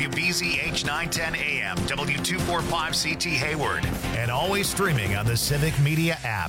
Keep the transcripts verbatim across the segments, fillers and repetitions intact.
W B Z H nine ten A M, W two forty-five C T Hayward, and always streaming on the Civic Media app.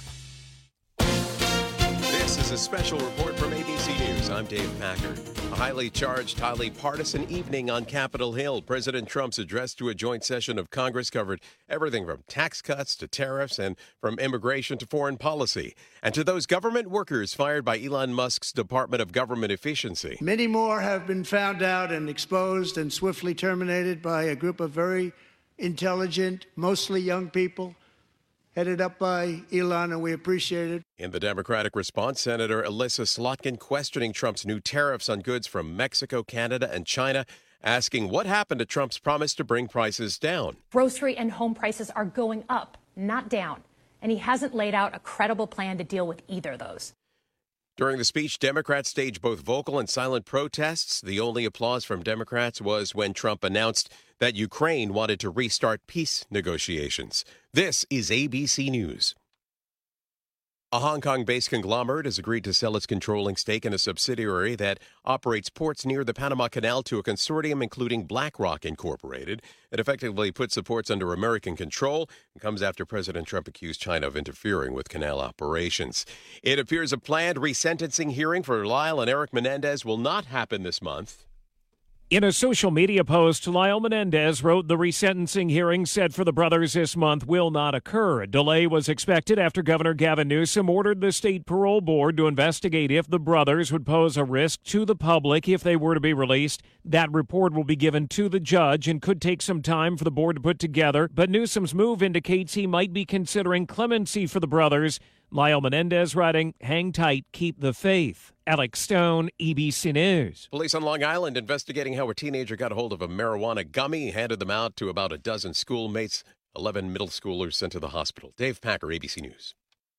This is a special report from A B C News. I'm Dave Packer. A highly charged, highly partisan evening on Capitol Hill. President Trump's address to a joint session of Congress covered everything from tax cuts to tariffs and from immigration to foreign policy. And to those government workers fired by Elon Musk's Department of Government Efficiency. Many more have been found out and exposed and swiftly terminated by a group of very intelligent, mostly young people, headed up by Elon, and we appreciate it. In the Democratic response, Senator Elissa Slotkin questioning Trump's new tariffs on goods from Mexico, Canada, and China, asking what happened to Trump's promise to bring prices down. Grocery and home prices are going up, not down, and he hasn't laid out a credible plan to deal with either of those. During the speech, Democrats staged both vocal and silent protests. The only applause from Democrats was when Trump announced that Ukraine wanted to restart peace negotiations. This is A B C News. A Hong Kong-based conglomerate has agreed to sell its controlling stake in a subsidiary that operates ports near the Panama Canal to a consortium including BlackRock Incorporated. It effectively puts the ports under American control and comes after President Trump accused China of interfering with canal operations. It appears a planned resentencing hearing for Lyle and Eric Menendez will not happen this month. In a social media post, Lyle Menendez wrote the resentencing hearing set for the brothers this month will not occur. A delay was expected after Governor Gavin Newsom ordered the state parole board to investigate if the brothers would pose a risk to the public if they were to be released. That report will be given to the judge and could take some time for the board to put together, but Newsom's move indicates he might be considering clemency for the brothers. Lyle Menendez writing, hang tight, keep the faith. Alex Stone, E B C News. Police on Long Island investigating how a teenager got a hold of a marijuana gummy, handed them out to about a dozen schoolmates. eleven middle schoolers sent to the hospital. Dave Packer, A B C News.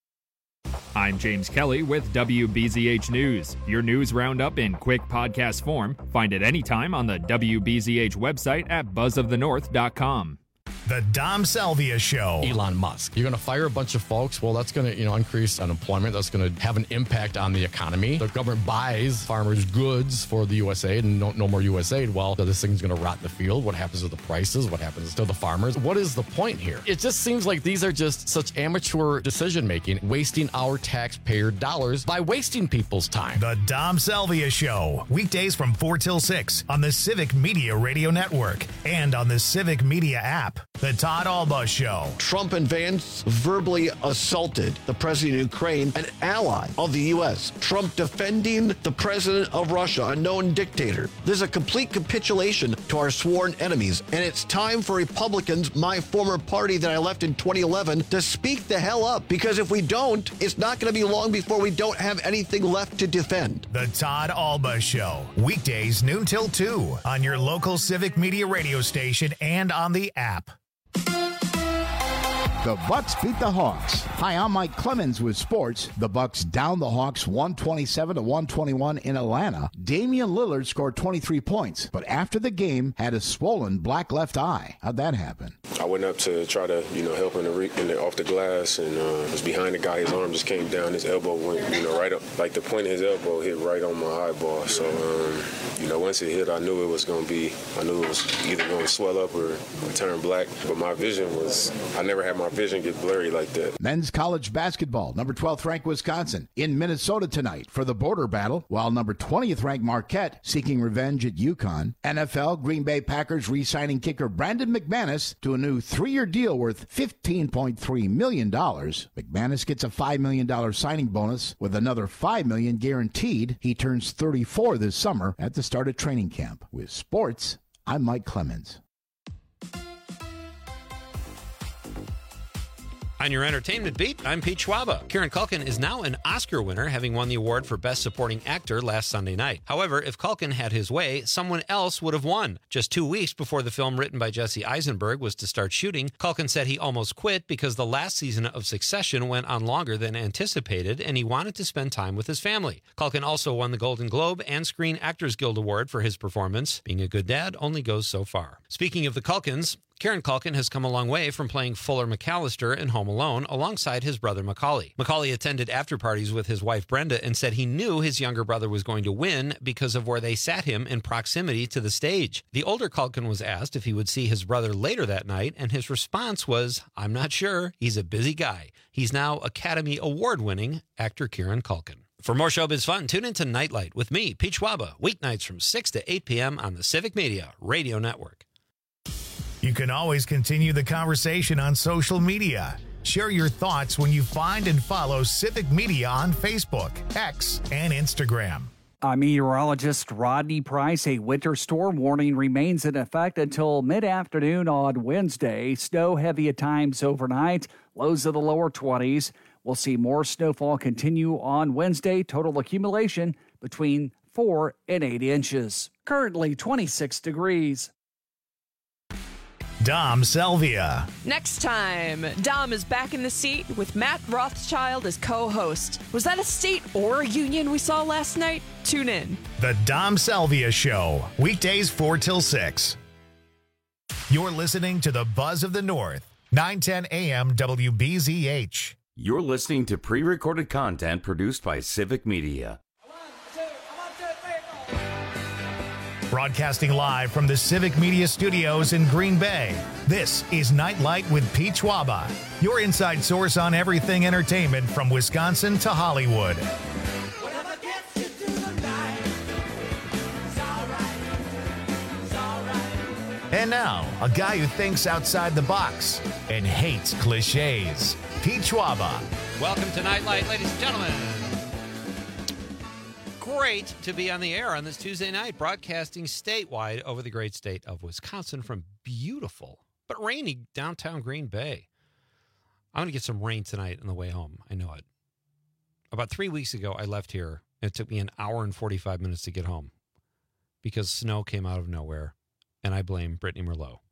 I'm James Kelly with W B Z H News. Your news roundup in quick podcast form. Find it anytime on the W B Z H website at buzz of the north dot com. The Dom Salvia Show. Elon Musk. You're going to fire a bunch of folks. Well, that's going to, you know, increase unemployment. That's going to have an impact on the economy. The government buys farmers' goods for the U S A I D and no, no more U S A I D. Well, this thing's going to rot in the field. What happens to the prices? What happens to the farmers? What is the point here? It just seems like these are just such amateur decision-making, wasting our taxpayer dollars by wasting people's time. The Dom Salvia Show. Weekdays from four till six on the Civic Media Radio Network and on the Civic Media app. The Todd Alba Show. Trump and Vance verbally assaulted the president of Ukraine, an ally of the U S. Trump defending the president of Russia, a known dictator. This is a complete capitulation to our sworn enemies. And it's time for Republicans, my former party that I left in twenty eleven, to speak the hell up. Because if we don't, it's not going to be long before we don't have anything left to defend. The Todd Alba Show. Weekdays noon till two on your local Civic Media radio station and on the app. The Bucks beat the Hawks. Hi, I'm Mike Clemens with sports. The Bucks down the Hawks one twenty-seven to one twenty-one in Atlanta. Damian Lillard scored twenty-three points, but after the game had a swollen black left eye. How'd that happen? I went up to try to, you know, help him to re- in the, off the glass, and uh, was behind the guy. His arm just came down. His elbow went, you know, right up. Like the point of his elbow hit right on my eyeball. So, um, you know, once it hit, I knew it was going to be, I knew it was either going to swell up or, or turn black. But my vision was, I never had my vision get blurry like that. Men's college basketball, number twelfth ranked Wisconsin in Minnesota tonight for the border battle, while number twentieth ranked Marquette seeking revenge at UConn. N F L, Green Bay Packers re-signing kicker Brandon McManus to a new three-year deal worth fifteen point three million dollars. McManus gets a five million dollars signing bonus with another five million dollars guaranteed. He turns thirty-four this summer at the start of training camp. With sports, I'm Mike Clemens. On your entertainment beat, I'm Pete Schwaba. Kieran Culkin is now an Oscar winner, having won the award for Best Supporting Actor last Sunday night. However, if Culkin had his way, someone else would have won. Just two weeks before the film written by Jesse Eisenberg was to start shooting, Culkin said he almost quit because the last season of Succession went on longer than anticipated, and he wanted to spend time with his family. Culkin also won the Golden Globe and Screen Actors Guild Award for his performance. Being a good dad only goes so far. Speaking of the Culkins, Kieran Culkin has come a long way from playing Fuller McAllister in Home Alone alongside his brother Macaulay. Macaulay attended after parties with his wife Brenda and said he knew his younger brother was going to win because of where they sat him in proximity to the stage. The older Culkin was asked if he would see his brother later that night, and his response was, "I'm not sure. He's a busy guy." He's now Academy Award-winning actor Kieran Culkin. For more showbiz fun, tune into Nightlight with me, Pete Schwaba, weeknights from six to eight p.m. on the Civic Media Radio Network. You can always continue the conversation on social media. Share your thoughts when you find and follow Civic Media on Facebook, X, and Instagram. I'm meteorologist Rodney Price. A winter storm warning remains in effect until mid-afternoon on Wednesday. Snow heavy at times overnight, lows of the lower twenties. We'll see more snowfall continue on Wednesday. Total accumulation between four and eight inches. Currently twenty-six degrees. Dom Selvia. Next time, Dom is back in the seat with Matt Rothschild as co-host. Was that a state or a union we saw last night? Tune in. The Dom Selvia Show, weekdays four till six. You're listening to the Buzz of the North, nine ten a.m. W B Z H. You're listening to pre-recorded content produced by Civic Media. Broadcasting live from the Civic Media Studios in Green Bay, this is Nightlight with Pete Schwaba, your inside source on everything entertainment from Wisconsin to Hollywood. And now, a guy who thinks outside the box and hates cliches, Pete Schwaba. Welcome to Nightlight, ladies and gentlemen. Great to be on the air on this Tuesday night, broadcasting statewide over the great state of Wisconsin from beautiful but rainy downtown Green Bay. I'm going to get some rain tonight on the way home. I know it. About three weeks ago, I left here, and it took me an hour and forty-five minutes to get home because snow came out of nowhere, and I blame Brittany Merlot. What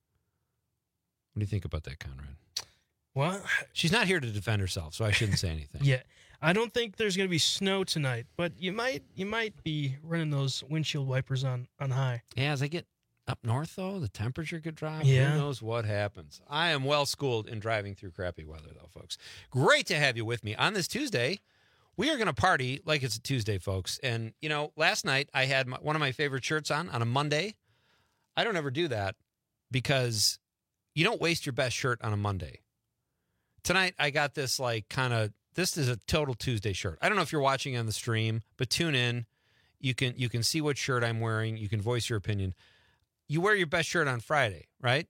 do you think about that, Conrad? Well, she's not here to defend herself, so I shouldn't say anything. Yeah. I don't think there's going to be snow tonight, but you might you might be running those windshield wipers on, on high. Yeah, as I get up north, though, the temperature could drop. Yeah. Who knows what happens? I am well-schooled in driving through crappy weather, though, folks. Great to have you with me. On this Tuesday, we are going to party like it's a Tuesday, folks. And, you know, last night I had my, one of my favorite shirts on on a Monday. I don't ever do that because you don't waste your best shirt on a Monday. Tonight, I got this, like, kind of, this is a total Tuesday shirt. I don't know if you're watching on the stream, but tune in. You can you can see what shirt I'm wearing. You can voice your opinion. You wear your best shirt on Friday, right?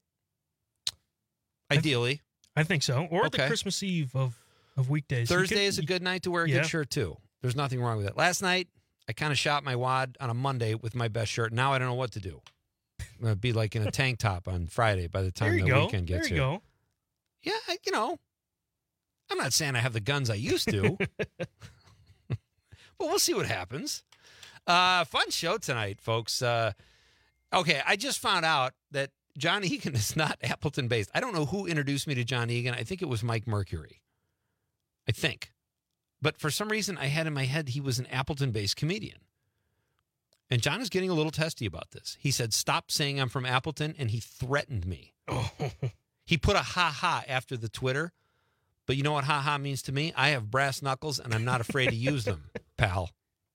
Ideally. I think so. Or Okay. the Christmas Eve of, of weekdays. You Thursday could- is a good night to wear a Yeah. good shirt, too. There's nothing wrong with that. Last night, I kind of shot my wad on a Monday with my best shirt. Now I don't know what to do. I'm going to be like in a tank top on Friday by the time There you the go. weekend gets There you here. go. Yeah, I- you know, I'm not saying I have the guns I used to, but we'll see what happens. Uh, fun show tonight, folks. Uh, okay, I just found out that John Egan is not Appleton-based. I don't know who introduced me to John Egan. I think it was Mike Mercury. I think. But for some reason, I had in my head he was an Appleton-based comedian. And John is getting a little testy about this. He said, stop saying I'm from Appleton, and he threatened me. Oh. He put a ha-ha after the Twitter. But you know what ha-ha means to me? I have brass knuckles, and I'm not afraid to use them, pal.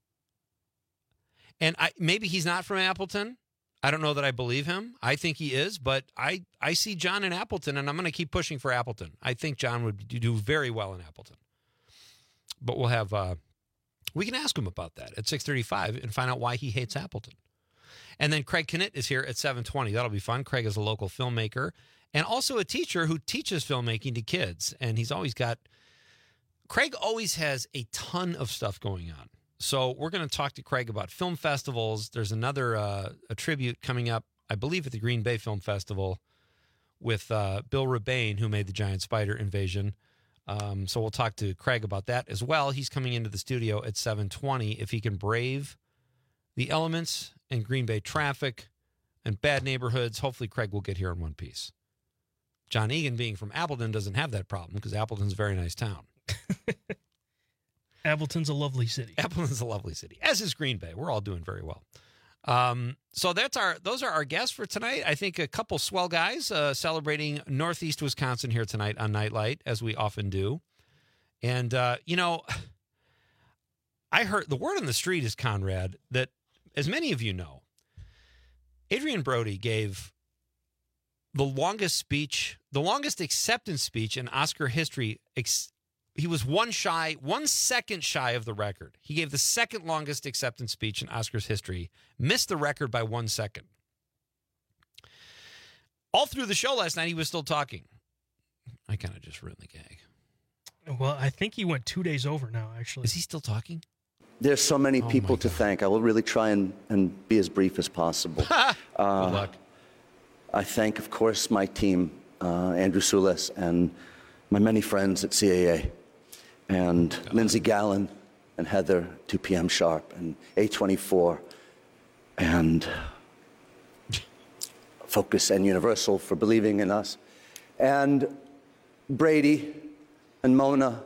And I maybe he's not from Appleton. I don't know that I believe him. I think he is, but I, I see John in Appleton, and I'm going to keep pushing for Appleton. I think John would do very well in Appleton. But we'll have, uh, we can ask him about that at six thirty-five and find out why he hates Appleton. And then Craig Knitt is here at seven twenty. That'll be fun. Craig is a local filmmaker and also a teacher who teaches filmmaking to kids. And he's always got, Craig always has a ton of stuff going on. So we're going to talk to Craig about film festivals. There's another uh, a tribute coming up, I believe, at the Green Bay Film Festival with uh, Bill Rebane, who made the Giant Spider Invasion. Um, so we'll talk to Craig about that as well. He's coming into the studio at seven twenty. If he can brave the elements and Green Bay traffic and bad neighborhoods, hopefully Craig will get here in one piece. John Egan, being from Appleton, doesn't have that problem because Appleton's a very nice town. Appleton's a lovely city. Appleton's a lovely city, as is Green Bay. We're all doing very well. Um, so that's our those are our guests for tonight. I think a couple swell guys uh, celebrating Northeast Wisconsin here tonight on Nightlight, as we often do. And uh, you know, I heard the word on the street is, Conrad, that as many of you know, Adrian Brody gave the longest speech, the longest acceptance speech in Oscar history. Ex- He was one shy, one second shy of the record. He gave the second longest acceptance speech in Oscars history, missed the record by one second. All through the show last night, he was still talking. I kind of just ruined the gag. Well, I think he went two days over now, actually. Is he still talking? There's so many Oh, people my to God. thank. I will really try and, and be as brief as possible. uh, Good luck. I thank, of course, my team, uh, Andrew Sulis, and my many friends at C A A, and Lindsey Gallen, and Heather, two p.m. Sharp, and A twenty-four, and Focus and Universal for believing in us, and Brady and Mona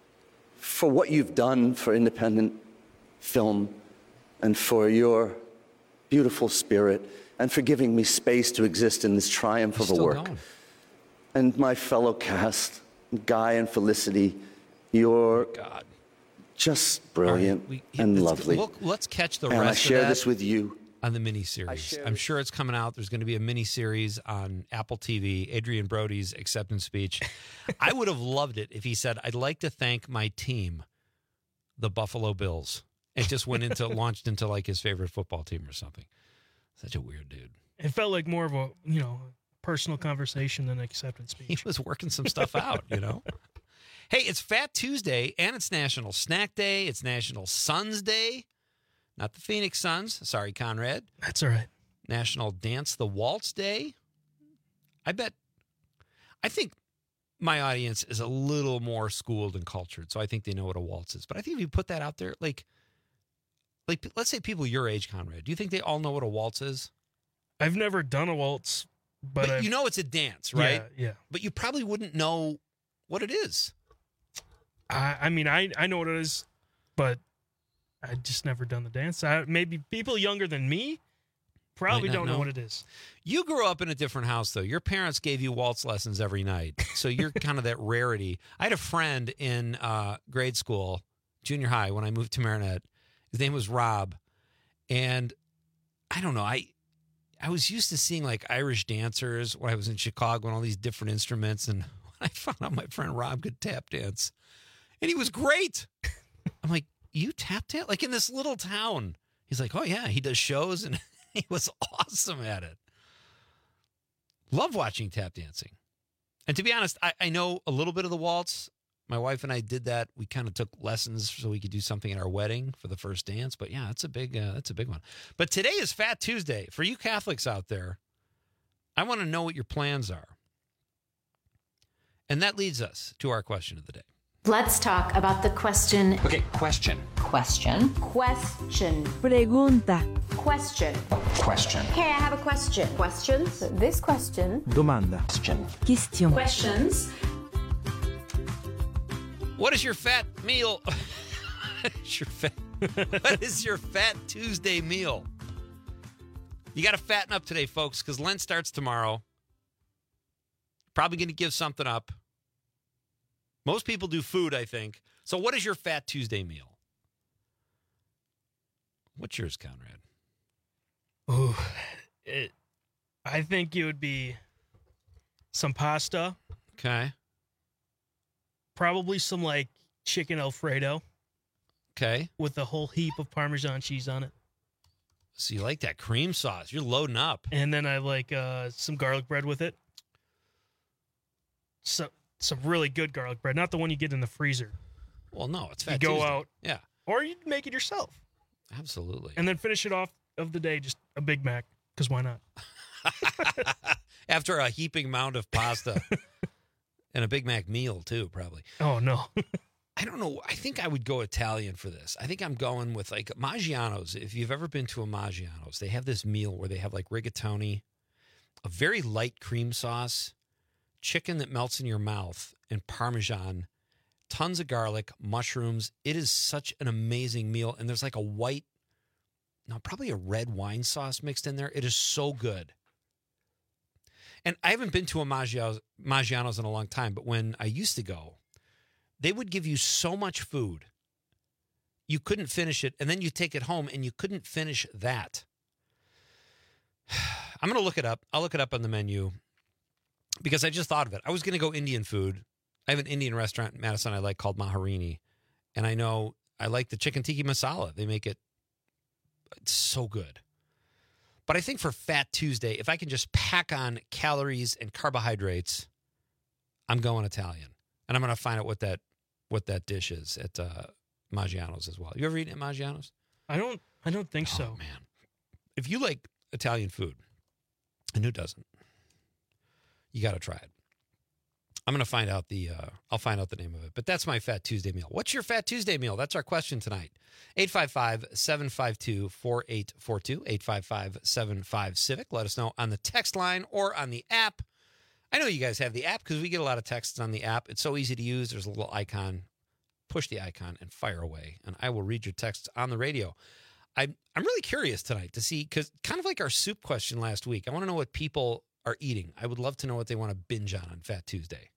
for what you've done for independent film and for your beautiful spirit and for giving me space to exist in this triumph He's of a still work. going. And my fellow cast, Guy and Felicity, you're God. just brilliant All right, we- and let's- lovely. we'll- let's catch the and rest I of share that this with you. on the miniseries. I'm sure it's coming out. There's going to be a miniseries on Apple T V, Adrian Brody's acceptance speech. I would have loved it if he said, I'd like to thank my team, the Buffalo Bills. It just went into, launched into like his favorite football team or something. Such a weird dude. It felt like more of a, you know, personal conversation than an acceptance He speech. was working some stuff out, you know? Hey, it's Fat Tuesday, and it's National Snack Day. It's National Suns Day. Not the Phoenix Suns. Sorry, Conrad. That's all right. National Dance the Waltz Day. I bet, I think my audience is a little more schooled and cultured, so I think they know what a waltz is. But I think if you put that out there, like, like let's say people your age, Conrad, do you think they all know what a waltz is? I've never done a waltz, but, But I've- you know it's a dance, right? Yeah, yeah. But you probably wouldn't know what it is. I, I mean, I, I know what it is, but I just never done the dance. I, maybe people younger than me probably Might not don't know. know. what it is. You grew up in a different house, though. Your parents gave you waltz lessons every night, so you're kind of that rarity. I had a friend in uh, grade school, junior high, when I moved to Marinette. His name was Rob, and I don't know. I I was used to seeing like Irish dancers when I was in Chicago and all these different instruments, and when I found out my friend Rob could tap dance, and he was great. I'm like, you tap dance? Like in this little town? He's like, oh yeah, he does shows, and he was awesome at it. Love watching tap dancing. And to be honest, I, I know a little bit of the waltz. My wife and I did that. We kind of took lessons so we could do something at our wedding for the first dance. But yeah, that's a big, uh, that's a big one. But today is Fat Tuesday. For you Catholics out there, I want to know what your plans are. And that leads us to our question of the day. Let's talk about the question. Okay, question. Question. Question. Pregunta. Question. Question. Hey, I have a question. Questions? This question. Domanda. Question. Question. Questions. What is your fat meal? What is your fat, what is your Fat Tuesday meal? You got to fatten up today, folks, because Lent starts tomorrow. Probably going to give something up. Most people do food, I think. So what is your Fat Tuesday meal? What's yours, Conrad? Ooh, it, I think it would be some pasta. Okay. Probably some like chicken Alfredo. Okay. With a whole heap of Parmesan cheese on it. So you like that cream sauce. You're loading up. And then I like uh, some garlic bread with it. So, some really good garlic bread, not the one you get in the freezer. Well, no, it's Fat You go Tuesday. out. Yeah. Or you make it yourself. Absolutely. And then finish it off of the day, just a Big Mac, because why not? After a heaping mound of pasta. And a Big Mac meal, too, probably. Oh, no. I don't know. I think I would go Italian for this. I think I'm going with, like, Maggiano's. If you've ever been to a Maggiano's, they have this meal where they have, like, rigatoni, a very light cream sauce, chicken that melts in your mouth, and Parmesan, tons of garlic, mushrooms. It is such an amazing meal. And there's, like, a white no, probably a red wine sauce mixed in there. It is so good. And I haven't been to a Maggiano's, Maggiano's in a long time, but when I used to go, they would give you so much food, you couldn't finish it, and then you take it home, and you couldn't finish that. I'm going to look it up. I'll look it up on the menu because I just thought of it. I was going to go Indian food. I have an Indian restaurant in Madison I like called Maharini, and I know I like the chicken tikka masala. They make it it's so good. But I think for Fat Tuesday, if I can just pack on calories and carbohydrates, I'm going Italian. And I'm going to find out what that what that dish is at uh, Maggiano's as well. You ever eaten at Maggiano's? I don't I don't think oh, so. Man. If you like Italian food, and who doesn't, you got to try it. I'm going to find out the, uh, I'll find out the name of it. But that's my Fat Tuesday meal. What's your Fat Tuesday meal? That's our question tonight. eight five five, seven five two, four eight four two, eight five five, seven five, Civic. Let us know on the text line or on the app. I know you guys have the app because we get a lot of texts on the app. It's so easy to use. There's a little icon. Push the icon and fire away, and I will read your texts on the radio. I'm, I'm really curious tonight to see, because kind of like our soup question last week, I want to know what people are eating. I would love to know what they want to binge on on Fat Tuesday.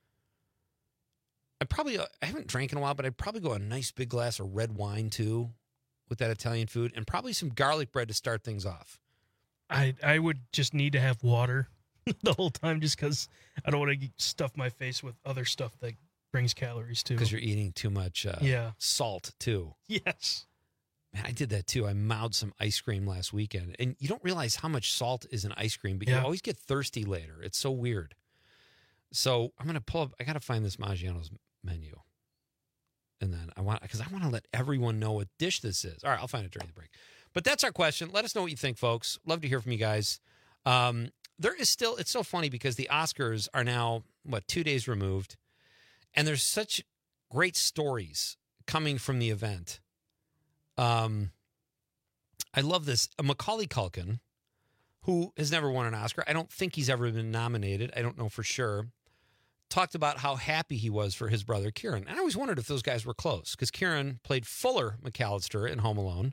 I probably, I haven't drank in a while, but I'd probably go a nice big glass of red wine, too, with that Italian food, and probably some garlic bread to start things off. I I would just need to have water the whole time just because I don't want to stuff my face with other stuff that brings calories, too. Because you're eating too much uh, yeah. salt, too. Yes. Man, I did that, too. I mouthed some ice cream last weekend, and you don't realize how much salt is in ice cream, but yeah. you always get thirsty later. It's so weird. So I'm going to pull up, I got to find this Maggiano's menu. And then I want, because I want to let everyone know what dish this is. All right, I'll find it during the break. But that's our question. Let us know what you think, folks. Love to hear from you guys. Um, there is still, it's so funny because the Oscars are now, what, two days removed. And there's such great stories coming from the event. Um, I love this. Macaulay Culkin, who has never won an Oscar. I don't think he's ever been nominated. I don't know for sure. Talked about how happy he was for his brother Kieran. And I always wondered if those guys were close because Kieran played Fuller McAllister in Home Alone.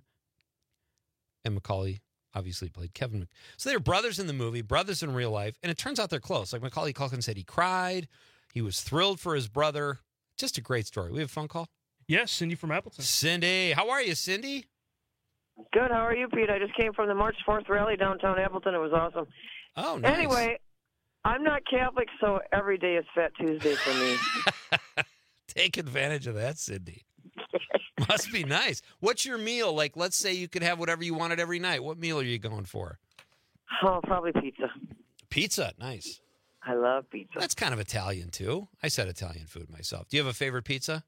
And Macaulay obviously played Kevin. So they're brothers in the movie, brothers in real life. And it turns out they're close. Like Macaulay Culkin said he cried. He was thrilled for his brother. Just a great story. We have a phone call? Yes, Cindy from Appleton. Cindy. How are you, Cindy? Good. How are you, Pete? I just came from the March fourth rally downtown Appleton. It was awesome. Oh, nice. Anyway, I'm not Catholic, so every day is Fat Tuesday for me. Take advantage of that, Cindy. Must be nice. What's your meal? Like, let's say you could have whatever you wanted every night. What meal are you going for? Oh, probably pizza. Pizza. Nice. I love pizza. That's kind of Italian, too. I said Italian food myself. Do you have a favorite pizza?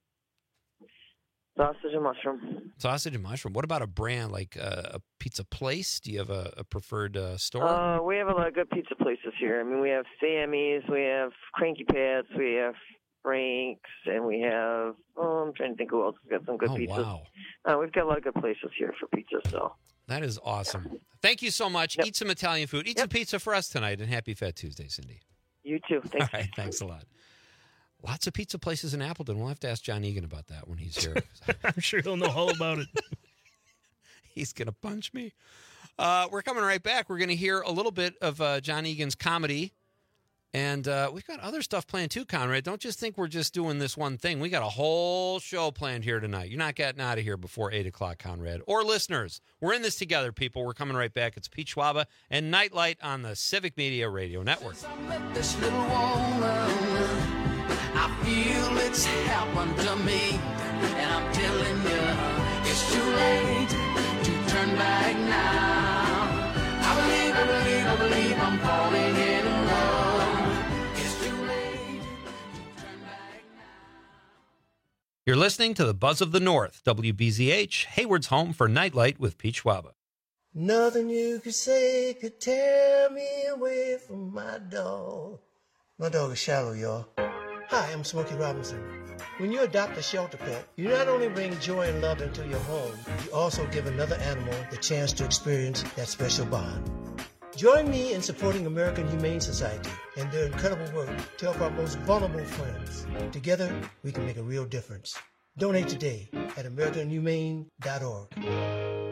Sausage and mushroom. Sausage and mushroom. What about a brand, like uh, a pizza place? Do you have a, a preferred uh, store? Uh, we have a lot of good pizza places here. I mean, we have Sammy's, we have Cranky Pats, we have Frank's, and we have, oh, I'm trying to think who else has got some good oh, pizzas. Wow. Uh, we've got a lot of good places here for pizza, so. That is awesome. Thank you so much. Yep. Eat some Italian food. Eat yep. some pizza for us tonight, and happy Fat Tuesday, Cindy. You too. Thanks. All right, thanks a lot. Lots of pizza places in Appleton. We'll have to ask John Egan about that when he's here. I'm sure he'll know all about it. He's going to punch me. Uh, we're coming right back. We're going to hear a little bit of uh, John Egan's comedy. And uh, we've got other stuff planned too, Conrad. Don't just think we're just doing this one thing. We got a whole show planned here tonight. You're not getting out of here before eight o'clock, Conrad. Or listeners, we're in this together, people. We're coming right back. It's Pete Schwaba and Nightlight on the Civic Media Radio Network. This little woman, I feel it's happened to me, and I'm telling you, it's too late to turn back now. I believe, I believe, I believe I'm falling in love. It's too late to turn back now. You're listening to the Buzz of the North, W B Z H, Hayward's home for Nightlight with Pete Schwaba. Nothing you could say could tear me away from my dog. My dog is Shallow, y'all. Hi, I'm Smokey Robinson. When you adopt a shelter pet, you not only bring joy and love into your home, you also give another animal the chance to experience that special bond. Join me in supporting American Humane Society and their incredible work to help our most vulnerable friends. Together, we can make a real difference. Donate today at american humane dot org.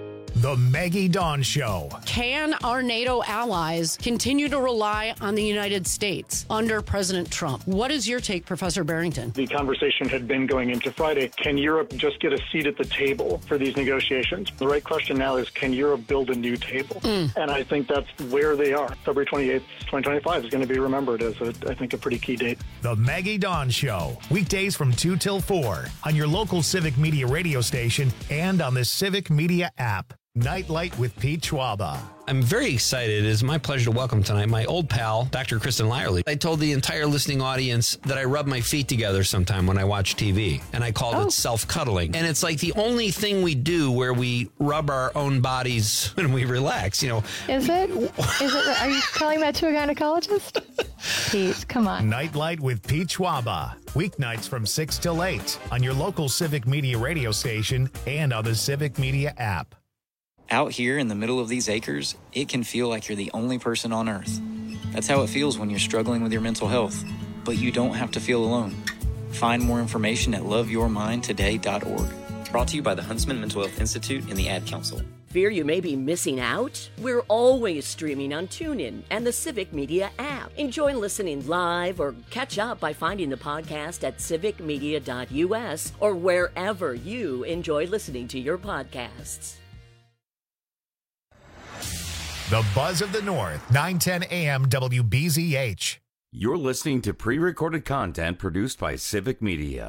The Maggie Dawn Show. Can our NATO allies continue to rely on the United States under President Trump? What is your take, Professor Barrington? The conversation had been going into Friday. Can Europe just get a seat at the table for these negotiations? The right question now is, can Europe build a new table? Mm. And I think that's where they are. February twenty-eighth, twenty twenty-five is going to be remembered as, a, I think, a pretty key date. The Maggie Dawn Show. Weekdays from two till four on your local Civic Media radio station and on the Civic Media app. Nightlight with Pete Schwaba. I'm very excited. It is my pleasure to welcome tonight my old pal, Doctor Kristen Lyerly. I told the entire listening audience that I rub my feet together sometime when I watch T V, and I called oh. it self-cuddling. And it's like the only thing we do where we rub our own bodies when we relax, you know. Is it? Is it? Are you telling that to a gynecologist? Pete, come on. Nightlight with Pete Schwaba. Weeknights from six till eight on your local Civic Media radio station and on the Civic Media app. Out here in the middle of these acres, it can feel like you're the only person on Earth. That's how it feels when you're struggling with your mental health. But you don't have to feel alone. Find more information at love your mind today dot org. Brought to you by the Huntsman Mental Health Institute and the Ad Council. Fear you may be missing out? We're always streaming on TuneIn and the Civic Media app. Enjoy listening live or catch up by finding the podcast at civic media dot u s or wherever you enjoy listening to your podcasts. The Buzz of the North, nine ten a m W B Z H. You're listening to pre-recorded content produced by Civic Media.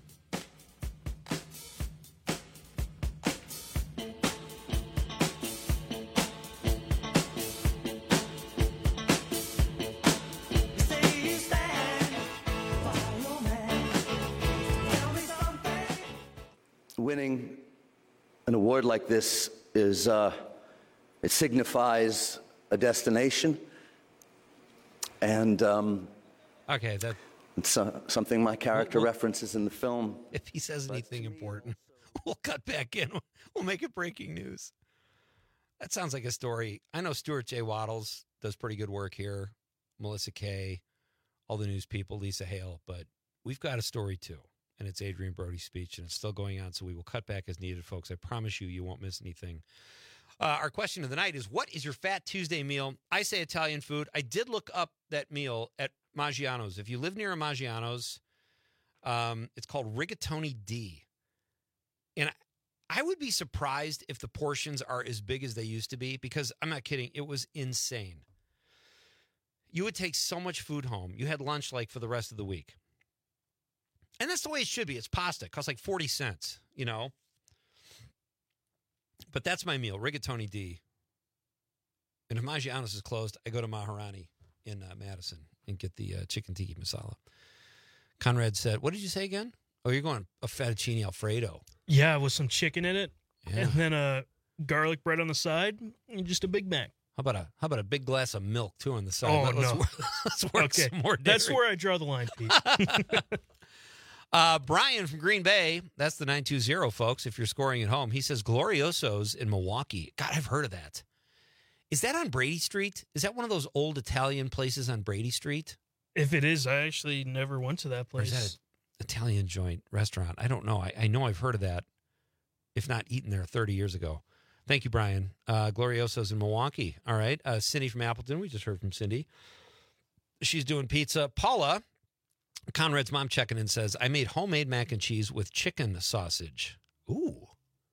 Winning an award like this is... Uh, It signifies a destination, and um, okay, that it's uh, something my character we'll, we'll, references in the film. If he says anything important, we'll cut back in. We'll make it breaking news. That sounds like a story. I know Stuart J. Waddles does pretty good work here. Melissa Kay, all the news people, Lisa Hale, but we've got a story too, and it's Adrian Brody's speech, and it's still going on, so we will cut back as needed, folks. I promise you, you won't miss anything. Uh, our question of the night is, what is your Fat Tuesday meal? I say Italian food. I did look up that meal at Maggiano's. If you live near a Maggiano's, um, it's called Rigatoni D. And I, I would be surprised if the portions are as big as they used to be, because I'm not kidding. It was insane. You would take so much food home. You had lunch like for the rest of the week. And that's the way it should be. It's pasta. It costs like forty cents, you know. But that's my meal, Rigatoni D. And if Maggiano's is closed, I go to Maharani in uh, Madison and get the uh, chicken tikka masala. Conrad said, what did you say again? Oh, you're going a fettuccine Alfredo. Yeah, with some chicken in it, yeah. And then a garlic bread on the side, and just a Big Mac. How about a how about a big glass of milk, too, on the side? Oh, Let, no. Let's work, let's work okay. some more dairy. That's where I draw the line, Pete. Uh, Brian from Green Bay, that's the nine two zero, folks, if you're scoring at home. He says Glorioso's in Milwaukee. God, I've heard of that. Is that on Brady Street? Is that one of those old Italian places on Brady Street? If it is, I actually never went to that place. Or is that an Italian joint restaurant? I don't know. I, I know I've heard of that, if not eaten there thirty years ago. Thank you, Brian. Uh, Glorioso's in Milwaukee. All right. Uh, Cindy from Appleton. We just heard from Cindy. She's doing pizza. Paula, Conrad's mom, checking in, says, I made homemade mac and cheese with chicken sausage. Ooh.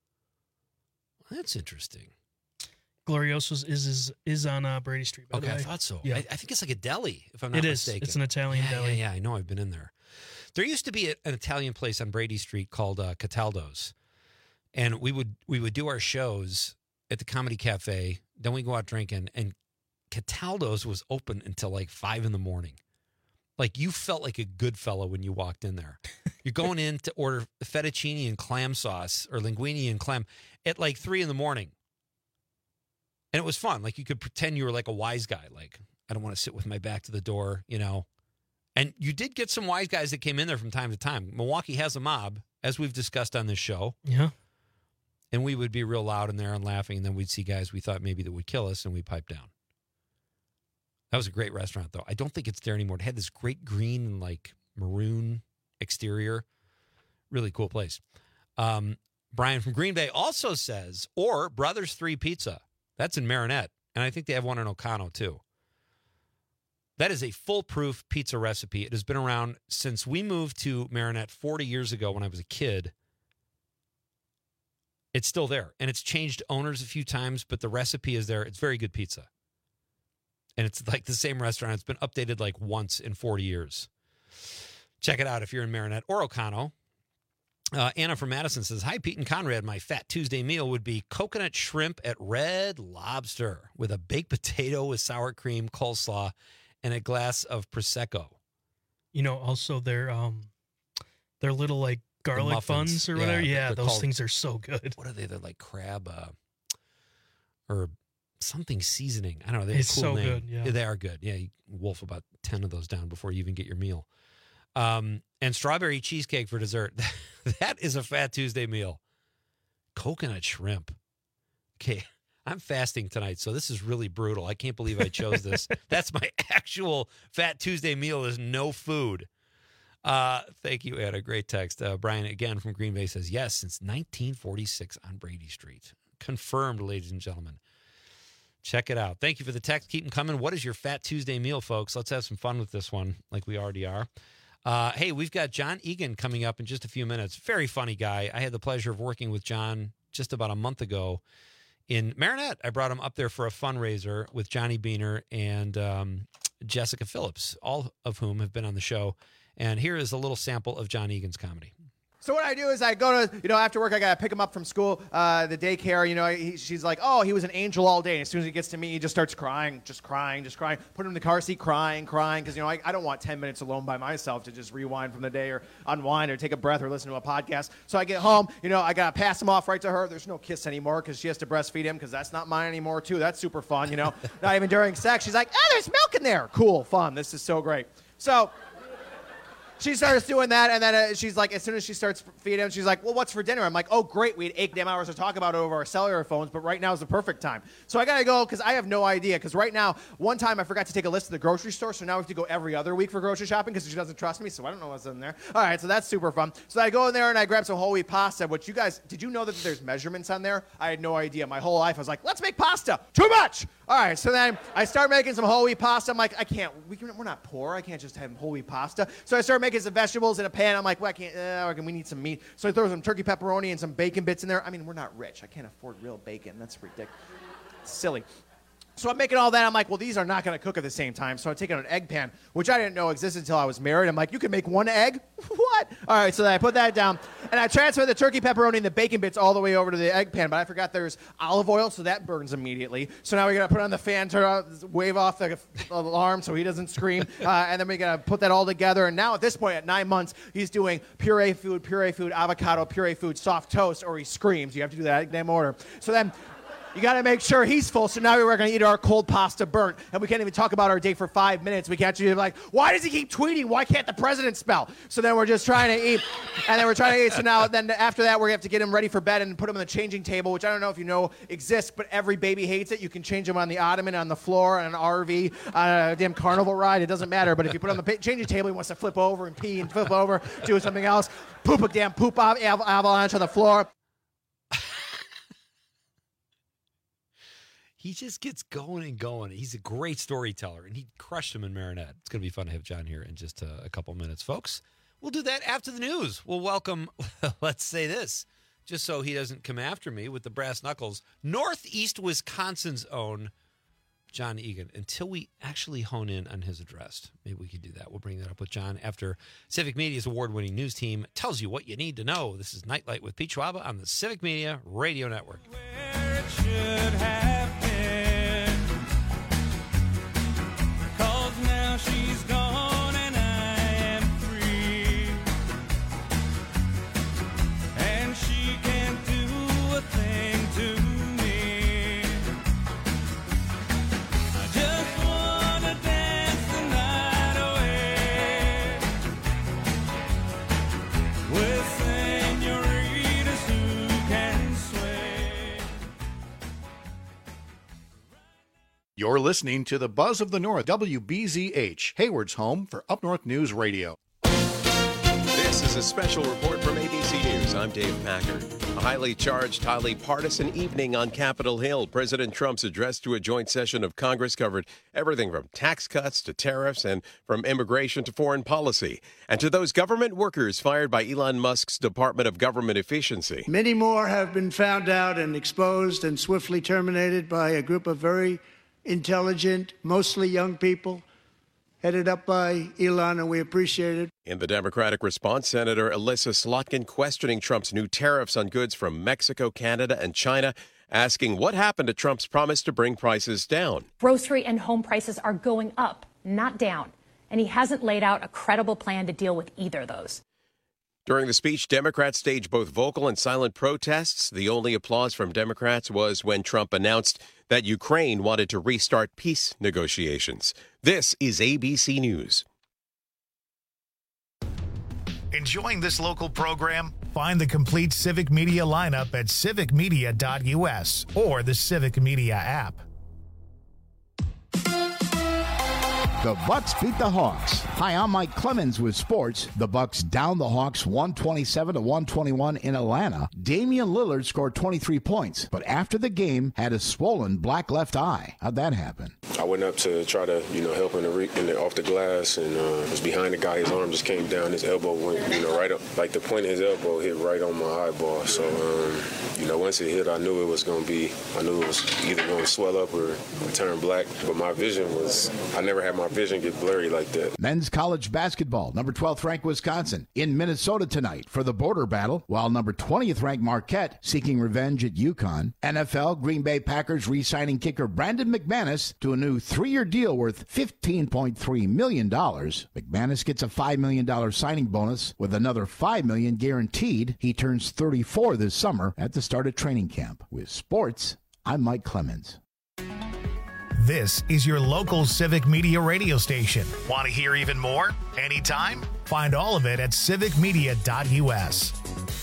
That's interesting. Glorioso's is is, is on uh, Brady Street. By Okay, the I way. thought so. Yeah. I, I think it's like a deli, if I'm not It is. mistaken. It's an Italian yeah, deli. Yeah, yeah, I know. I've been in there. There used to be a, an Italian place on Brady Street called uh, Cataldo's, and we would we would do our shows at the Comedy Cafe. Then we go out drinking, and Cataldo's was open until like five in the morning. Like, you felt like a good fellow when you walked in there. You're going in to order fettuccine and clam sauce or linguine and clam at like three in the morning. And it was fun. Like, you could pretend you were like a wise guy. Like, I don't want to sit with my back to the door, you know. And you did get some wise guys that came in there from time to time. Milwaukee has a mob, as we've discussed on this show. Yeah. And we would be real loud in there and laughing, and then we'd see guys we thought maybe that would kill us, and we'd pipe down. That was a great restaurant, though. I don't think it's there anymore. It had this great green and, like, maroon exterior. Really cool place. Um, Brian from Green Bay also says, or Brothers three Pizza. That's in Marinette. And I think they have one in Ocano, too. That is a foolproof pizza recipe. It has been around since we moved to Marinette forty years ago when I was a kid. It's still there. And it's changed owners a few times, but the recipe is there. It's very good pizza. And it's like the same restaurant. It's been updated like once in forty years. Check it out if you're in Marinette or Ocano. Uh, Anna from Madison says, hi, Pete and Conrad. My Fat Tuesday meal would be coconut shrimp at Red Lobster with a baked potato with sour cream, coleslaw, and a glass of Prosecco. You know, also their um, their little like garlic muffins. buns or Yeah, whatever. they're Yeah, those called- things are so good. What are they? They're like crab uh, or something seasoning. I don't know. They have It's a cool so name. good, yeah. They are good. Yeah, you wolf about ten of those down before you even get your meal. Um, and strawberry cheesecake for dessert. That is a Fat Tuesday meal. Coconut shrimp. Okay, I'm fasting tonight, so this is really brutal. I can't believe I chose this. That's my actual Fat Tuesday meal is no food. Uh, thank you, Anna. Great text. Uh, Brian, again, from Green Bay says, yes, since nineteen forty-six on Brady Street. Confirmed, ladies and gentlemen. Check it out. Thank you for the text. Keep them coming. What is your Fat Tuesday meal, folks? Let's have some fun with this one like we already are. Uh, hey, we've got John Egan coming up in just a few minutes. Very funny guy. I had the pleasure of working with John just about a month ago in Marinette. I brought him up there for a fundraiser with Johnny Beaner and um, Jessica Phillips, all of whom have been on the show. And here is a little sample of John Egan's comedy. So what I do is I go to, you know, after work, I got to pick him up from school, uh, the daycare, you know, he, she's like, oh, he was an angel all day. And as soon as he gets to me, he just starts crying, just crying, just crying. Put him in the car seat, crying, crying. Because, you know, I, I don't want ten minutes alone by myself to just rewind from the day or unwind or take a breath or listen to a podcast. So I get home, you know, I got to pass him off right to her. There's no kiss anymore because she has to breastfeed him because that's not mine anymore, too. That's super fun, you know. Not even during sex. She's like, oh, there's milk in there. Cool, fun. This is so great. So she starts doing that, and then uh, she's like, as soon as she starts feeding him, she's like, well, what's for dinner? I'm like, oh, great, we had eight damn hours to talk about it over our cellular phones, but right now is the perfect time. So I got to go, because I have no idea, because right now, one time I forgot to take a list of the grocery store, so now we have to go every other week for grocery shopping, because she doesn't trust me, so I don't know what's in there. All right, so that's super fun. So I go in there, and I grab some whole wheat pasta, which you guys, did you know that there's measurements on there? I had no idea. My whole life, I was like, let's make pasta. Too much! All right, so then I start making some whole wheat pasta. I'm like, I can't, we can, we're not poor. I can't just have whole wheat pasta. So I start making some vegetables in a pan. I'm like, well, I can't, uh, we need some meat. So I throw some turkey pepperoni and some bacon bits in there. I mean, we're not rich. I can't afford real bacon. That's ridiculous. It's silly. So I'm making all that. I'm like, well, these are not going to cook at the same time. So I'm taking an egg pan, which I didn't know existed until I was married. I'm like, you can make one egg? What? All right, so then I put that down. And I transfer the turkey pepperoni and the bacon bits all the way over to the egg pan. But I forgot there's olive oil, so that burns immediately. So now we got to put on the fan, turn on, wave off the alarm so he doesn't scream. Uh, and then we got to put that all together. And now at this point, at nine months, he's doing puree food, puree food, avocado, puree food, soft toast, or he screams. You have to do that in damn order. So then you got to make sure he's full. So now we're going to eat our cold pasta burnt. And we can't even talk about our day for five minutes. We can't be like, why does he keep tweeting? Why can't the president spell? So then we're just trying to eat. And then we're trying to eat. So now then after that, we're going to have to get him ready for bed and put him on the changing table, which I don't know if you know exists, but every baby hates it. You can change him on the ottoman, on the floor, on an R V, on a damn carnival ride. It doesn't matter. But if you put him on the changing table, he wants to flip over and pee and flip over, do something else, poop a damn poop av- av- avalanche on the floor. He just gets going and going. He's a great storyteller, and he crushed him in Marinette. It's going to be fun to have John here in just a, a couple minutes, folks. We'll do that after the news. We'll welcome, let's say this, just so he doesn't come after me with the brass knuckles, Northeast Wisconsin's own John Egan, until we actually hone in on his address. Maybe we could do that. We'll bring that up with John after Civic Media's award-winning news team tells you what you need to know. This is Nightlight with Pete Schwaba on the Civic Media Radio Network. Where it should have been, 'cause now she's gone and I am free, and she can't do a thing to me. I just wanna dance the night away with senoritas who can sway. You're listening to the Buzz of the North, W B Z H, Hayward's home for Up North News Radio. This is a special report from A B C News. I'm Dave Packard. A highly charged, highly partisan evening on Capitol Hill. President Trump's address to a joint session of Congress covered everything from tax cuts to tariffs and from immigration to foreign policy. And to those government workers fired by Elon Musk's Department of Government Efficiency. Many more have been found out and exposed and swiftly terminated by a group of very intelligent, mostly young people, headed up by Elon, and we appreciate it. In the Democratic response, Senator Elissa Slotkin questioning Trump's new tariffs on goods from Mexico, Canada, and China, asking what happened to Trump's promise to bring prices down. Grocery and home prices are going up, not down, and he hasn't laid out a credible plan to deal with either of those. During the speech, Democrats staged both vocal and silent protests. The only applause from Democrats was when Trump announced that Ukraine wanted to restart peace negotiations. This is A B C News. Enjoying this local program? Find the complete Civic Media lineup at civic media dot U S or the Civic Media app. The Bucks beat the Hawks. Hi, I'm Mike Clemens with sports. The Bucks down the Hawks one twenty-seven to one twenty-one in Atlanta. Damian Lillard scored twenty-three points, but after the game had a swollen black left eye. How'd that happen? I went up to try to, you know, help him in the, in the, off the glass, and uh, was behind the guy. His arm just came down. His elbow went, you know, right up, like the point of his elbow hit right on my eyeball. So, um, you know, once it hit, I knew it was going to be, I knew it was either going to swell up or, or turn black. But my vision was, I never had my vision get blurry like that. Men's college basketball, number twelfth ranked Wisconsin in Minnesota tonight for the border battle, while number twentieth ranked Marquette seeking revenge at UConn. N F L, Green Bay Packers re-signing kicker Brandon McManus to a new three-year deal worth fifteen point three million dollars. McManus gets a five million dollars signing bonus with another five million dollars guaranteed. He turns thirty-four this summer at the start of training camp. With sports, I'm Mike Clemens. This is your local Civic Media radio station. Want to hear even more? Anytime? Find all of it at civic media dot U S.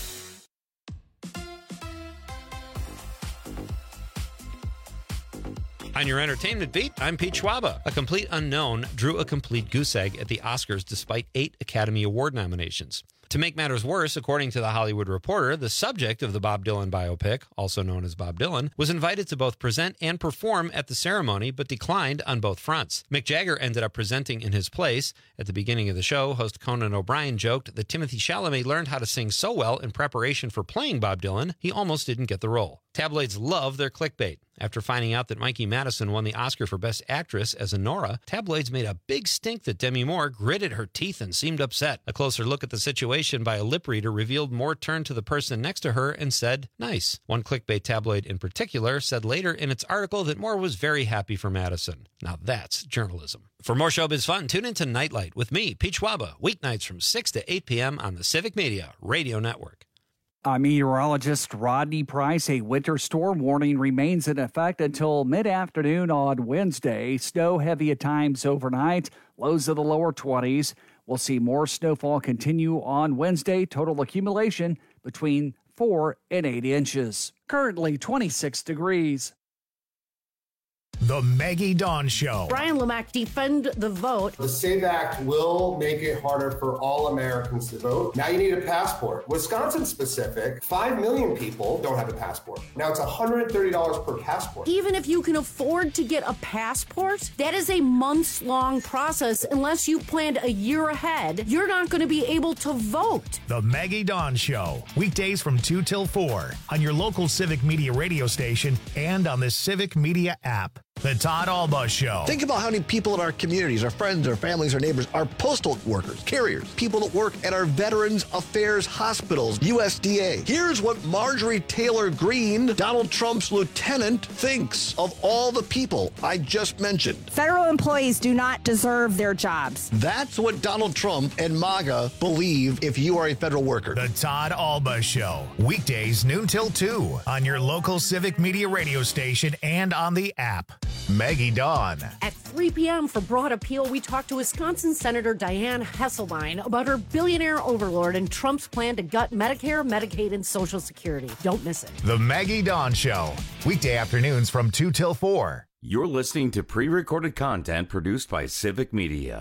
On your entertainment beat, I'm Pete Schwaba. A complete unknown drew a complete goose egg at the Oscars despite eight Academy Award nominations. To make matters worse, according to The Hollywood Reporter, the subject of the Bob Dylan biopic, also known as Bob Dylan, was invited to both present and perform at the ceremony, but declined on both fronts. Mick Jagger ended up presenting in his place. At the beginning of the show, host Conan O'Brien joked that Timothée Chalamet learned how to sing so well in preparation for playing Bob Dylan, he almost didn't get the role. Tabloids love their clickbait. After finding out that Mikey Madison won the Oscar for Best Actress as a Nora, tabloids made a big stink that Demi Moore gritted her teeth and seemed upset. A closer look at the situation by a lip reader revealed Moore turned to the person next to her and said, "Nice." One clickbait tabloid in particular said later in its article that Moore was very happy for Madison. Now that's journalism. For more showbiz fun, tune into Nightlight with me, Pete Schwaba, weeknights from six to eight p.m. on the Civic Media Radio Network. I'm meteorologist Rodney Price. A winter storm warning remains in effect until mid-afternoon on Wednesday. Snow heavy at times overnight, lows of the lower twenties. We'll see more snowfall continue on Wednesday. Total accumulation between four and eight inches. Currently twenty-six degrees. The Maggie Dawn Show. Brian Lamack, defend the vote. The SAVE Act will make it harder for all Americans to vote. Now you need a passport. Wisconsin specific, five million people don't have a passport. Now it's one hundred thirty dollars per passport. Even if you can afford to get a passport, that is a months-long process. Unless you planned a year ahead, you're not going to be able to vote. The Maggie Dawn Show. Weekdays from two till four on your local Civic Media radio station and on the Civic Media app. The Todd Alba Show. Think about how many people in our communities, our friends, our families, our neighbors, our postal workers, carriers, people that work at our Veterans Affairs hospitals, U S D A. Here's what Marjorie Taylor Greene, Donald Trump's lieutenant, thinks of all the people I just mentioned. Federal employees do not deserve their jobs. That's what Donald Trump and MAGA believe if you are a federal worker. The Todd Alba Show. Weekdays noon till two on your local Civic Media radio station and on the app. Maggie Dawn. At three p.m. for Broad Appeal, we talked to Wisconsin Senator Dianne Hesselbein about her billionaire overlord and Trump's plan to gut Medicare, Medicaid, and Social Security. Don't miss it. The Maggie Dawn Show. Weekday afternoons from two till four. You're listening to pre-recorded content produced by Civic Media.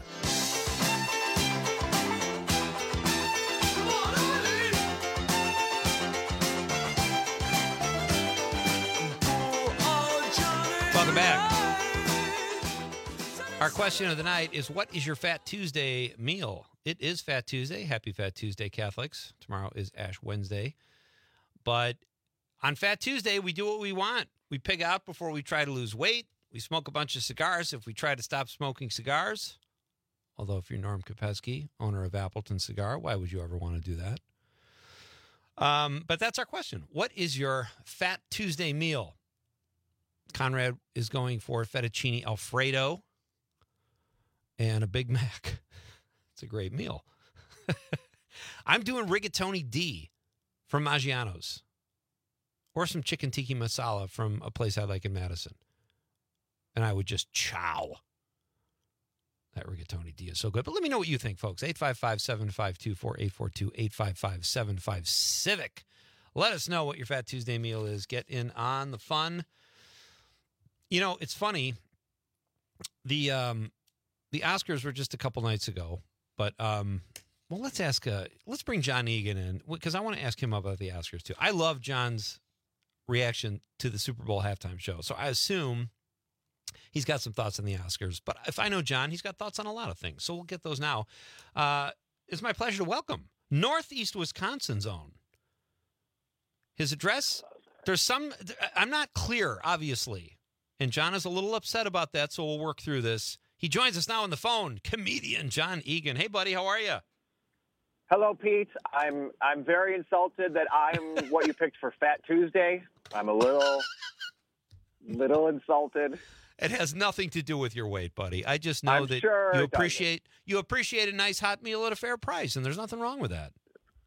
Our question of the night is, what is your Fat Tuesday meal? It is Fat Tuesday. Happy Fat Tuesday, Catholics. Tomorrow is Ash Wednesday. But on Fat Tuesday, we do what we want. We pig out before we try to lose weight. We smoke a bunch of cigars if we try to stop smoking cigars. Although if you're Norm Kopesky, owner of Appleton Cigar, why would you ever want to do that? Um, but that's our question. What is your Fat Tuesday meal? Conrad is going for fettuccine Alfredo and a Big Mac. It's a great meal. I'm doing rigatoni D from Maggiano's or some chicken tikka masala from a place I like in Madison. And I would just chow. That rigatoni D is so good. But let me know what you think, folks. eight five five, seven five two, four eight four two, eight five five, seven five Civic. Let us know what your Fat Tuesday meal is. Get in on the fun. You know, it's funny. The um, the Oscars were just a couple nights ago. But, um, well, let's ask, uh, let's bring John Egan in, because I want to ask him about the Oscars, too. I love John's reaction to the Super Bowl halftime show. So I assume he's got some thoughts on the Oscars. But if I know John, he's got thoughts on a lot of things. So we'll get those now. Uh, it's my pleasure to welcome Northeast Wisconsin's own. His address, there's some, I'm not clear, obviously. And John is a little upset about that, so we'll work through this. He joins us now on the phone, comedian John Egan. Hey, buddy, how are you? Hello, Pete. I'm I'm very insulted that I'm what you picked for Fat Tuesday. I'm a little, little insulted. It has nothing to do with your weight, buddy. I just know I'm that sure you it appreciate you appreciate a nice hot meal at a fair price, and there's nothing wrong with that.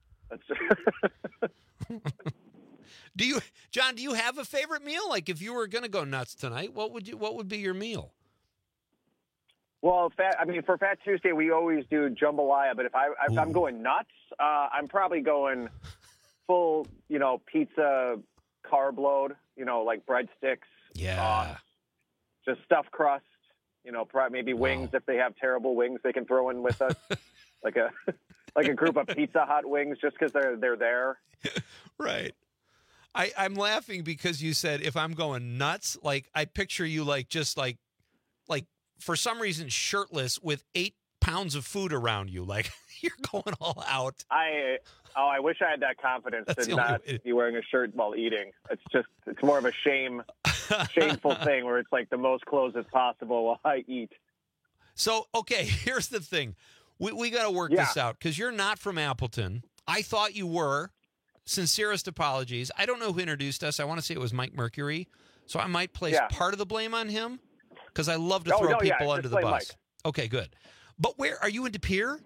That's do you, John? Do you have a favorite meal? Like, if you were going to go nuts tonight, what would you? What would be your meal? Well, fat, I mean, for Fat Tuesday, we always do jambalaya. But if I if I'm going nuts, uh, I'm probably going full, you know, pizza carb load. You know, like breadsticks. Yeah. Uh, just stuffed crust. You know, maybe wings. Wow. If they have terrible wings, they can throw in with us, like a like a group of Pizza Hut wings, just because they're they're there. Right. I, I'm laughing because you said if I'm going nuts, like I picture you like just like like. for some reason, shirtless with eight pounds of food around you. Like, you're going all out. I oh, I wish I had that confidence That's to not way. be wearing a shirt while eating. It's just, it's more of a shame, shameful thing where it's like the most clothes as possible while I eat. So, okay, here's the thing. We we got to work Yeah. this out because you're not from Appleton. I thought you were. Sincerest apologies. I don't know who introduced us. I want to say it was Mike Mercury. So I might place Yeah. part of the blame on him. Because I love to Oh, throw no, yeah, people just under the play bus. Mike. Okay, good. But where are you in De Pere?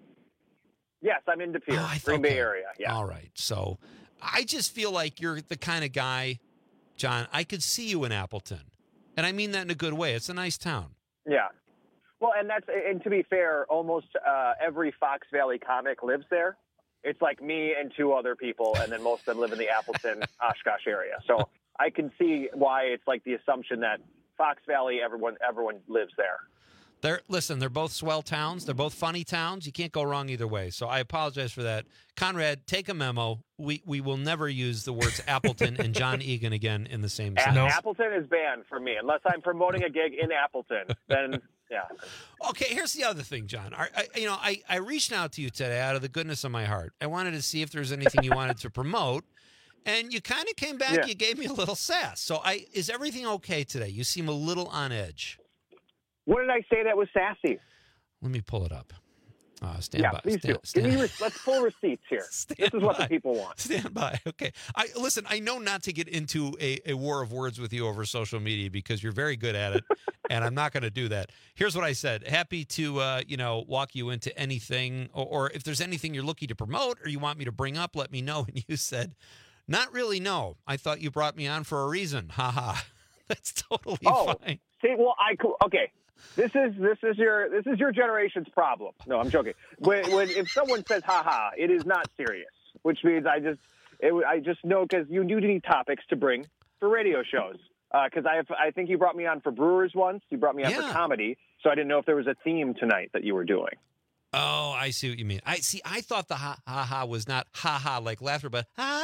Yes, I'm in De Pere, Oh, I Green thought- Bay okay. area. Yeah. All right. So I just feel like you're the kind of guy, John, I could see you in Appleton. And I mean that in a good way. It's a nice town. Yeah. Well, and that's, and to be fair, almost uh, every Fox Valley comic lives there. It's like me and two other people, and then most of them live in the Appleton, Oshkosh area. So I can see why it's like the assumption that Fox Valley, everyone, everyone lives there. They're listen, they're both swell towns. They're both funny towns. You can't go wrong either way. So I apologize for that. Conrad, take a memo. We we will never use the words Appleton and John Egan again in the same A- sentence. Appleton is banned for me unless I'm promoting a gig in Appleton. Then, yeah. Okay, here's the other thing, John. I, I, you know, I, I reached out to you today out of the goodness of my heart. I wanted to see if there's anything you wanted to promote, and you kind of came back. Yeah. You gave me a little sass. So, I is everything okay today? You seem a little on edge. What did I say that was sassy? Let me pull it up. Uh, stand yeah, by. please stand, do. stand- Give me re- let's pull receipts here. This is what by. the people want. Stand by. Okay. I listen, I know not to get into a, a war of words with you over social media because you're very good at it, and I'm not going to do that. Here's what I said. Happy to uh, you know, walk you into anything, or, or if there's anything you're looking to promote or you want me to bring up, let me know. And you said, not really, no. I thought you brought me on for a reason. Ha ha. That's totally Oh, fine. see, well, I co- okay. This is this is your this is your generation's problem. No, I'm joking. When, when if someone says "ha ha," it is not serious, which means I just it, I just know because you do need topics to bring for radio shows. Because I have, I think you brought me on for Brewers once. You brought me on Yeah. for comedy, so I didn't know if there was a theme tonight that you were doing. Oh, I see what you mean. I see. I thought the ha ha ha was not ha ha like laughter, but ha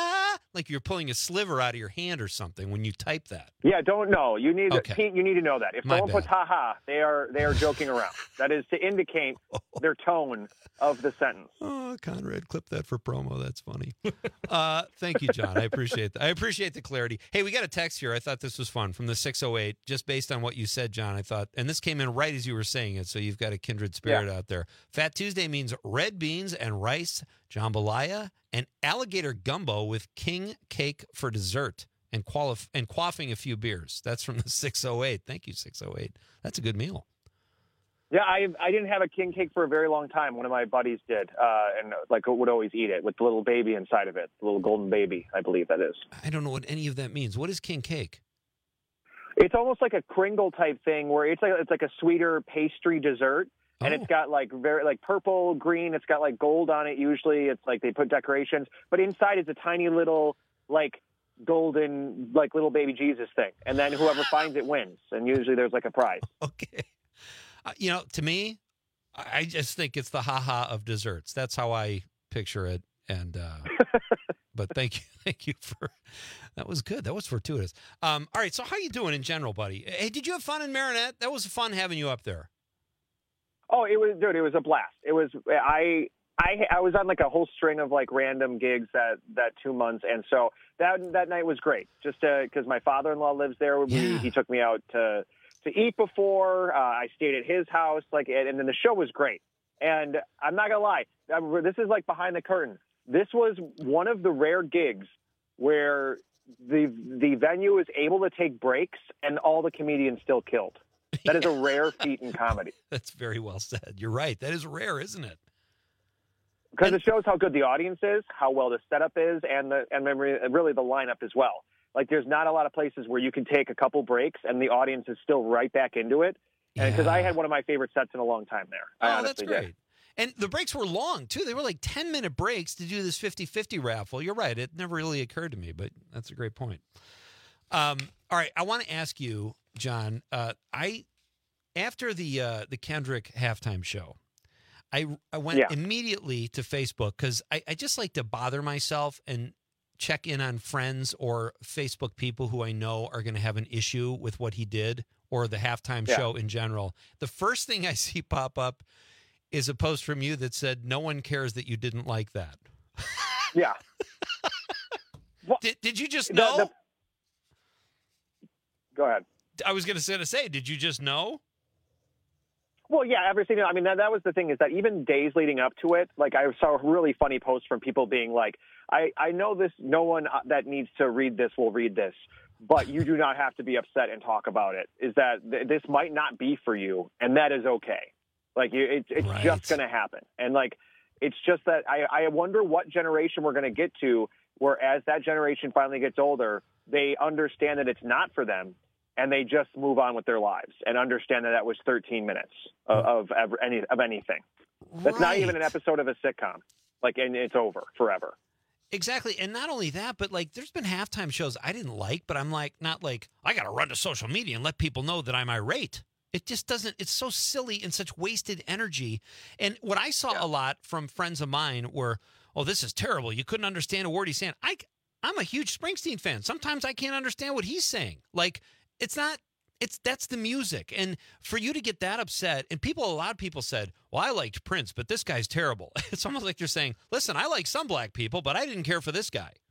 like you're pulling a sliver out of your hand or something when you type that. Yeah, don't know. You need Okay. to, you need to know that. If My someone bad. puts "ha ha," they are they are joking around. That is to indicate their tone of the sentence. Oh, Conrad, clip that for promo. That's funny. uh, thank you, John. I appreciate that. I appreciate the clarity. Hey, we got a text here. I thought this was fun from the six oh eight, just based on what you said, John. I thought, and this came in right as you were saying it, so you've got a kindred spirit Yeah. out there. Fat Tuesday means red beans and rice, jambalaya, and alligator gumbo with king cake for dessert, and qualif- and quaffing a few beers. That's from the six oh eight. Thank you, six oh eight. That's a good meal. Yeah, I I didn't have a king cake for a very long time. One of my buddies did, uh, and like would always eat it with the little baby inside of it, the little golden baby, I believe that is. I don't know what any of that means. What is king cake? It's almost like a Kringle type thing where it's like it's like a sweeter pastry dessert, and it's got like very like purple, green. It's got like gold on it. Usually, it's like they put decorations, but inside is a tiny little like golden like little baby Jesus thing, and then whoever finds it wins. And usually, there's like a prize. Okay. Uh, you know, to me, I I just think it's the ha-ha of desserts. That's how I picture it. And uh, but thank you, thank you for that was good. That was fortuitous. Um, all right, so how you doing in general, buddy? Hey, did you have fun in Marinette? That was fun having you up there. Oh, it was, dude. It was a blast. It was. I I I was on like a whole string of like random gigs that that two months, and so that that night was great. Just because my father-in-law lives there, we, Yeah. he took me out to to eat before. Uh, I stayed at his house, like, and, and then the show was great. And I'm not gonna lie, I'm- this is like behind the curtain. This was one of the rare gigs where the the venue is able to take breaks and all the comedians still killed. That is a rare feat in comedy. That's very well said. You're right. That is rare, isn't it? Because it shows how good the audience is, how well the setup is, and the and memory, really the lineup as well. Like, there's not a lot of places where you can take a couple breaks and the audience is still right back into it. And because I had one of my favorite sets in a long time there. I Oh, that's honestly great. did. And the breaks were long, too. They were like ten-minute breaks to do this fifty-fifty raffle. You're right. It never really occurred to me, but that's a great point. Um, all right. I want to ask you, John, uh, I after the uh, the Kendrick halftime show, I, I went Yeah. immediately to Facebook because I, I just like to bother myself and check in on friends or Facebook people who I know are going to have an issue with what he did or the halftime Yeah. show in general. The first thing I see pop up is a post from you that said, "No one cares that you didn't like that." Yeah. Did, did you just The- know? the- Go ahead. I was going to say, did you just know? Well, yeah, every single. I mean, that, that was the thing is that even days leading up to it, like I saw really funny posts from people being like, "I I know this. No one uh, that needs to read this will read this, but you do not have to be upset and talk about it. Is that th- this might not be for you, and that is okay. Like you, it's it's Right. just going to happen, and like it's just that I I wonder what generation we're going to get to, where as that generation finally gets older, they understand that it's not for them. And they just move on with their lives and understand that that was thirteen minutes of, of ever, any of anything. That's not even an episode of a sitcom. Like, and it's over forever. Exactly. And not only that, but like there's been halftime shows I didn't like, but I'm like, not like, I got to run to social media and let people know that I'm irate. It just doesn't, it's so silly and such wasted energy. And what I saw a lot from friends of mine were, oh, this is terrible. You couldn't understand a word he's saying. I, I'm a huge Springsteen fan. Sometimes I can't understand what he's saying. Like, it's not, it's, that's the music. And for you to get that upset, and people, a lot of people said, well, I liked Prince, but this guy's terrible. It's almost like you're saying, listen, I like some black people, but I didn't care for this guy.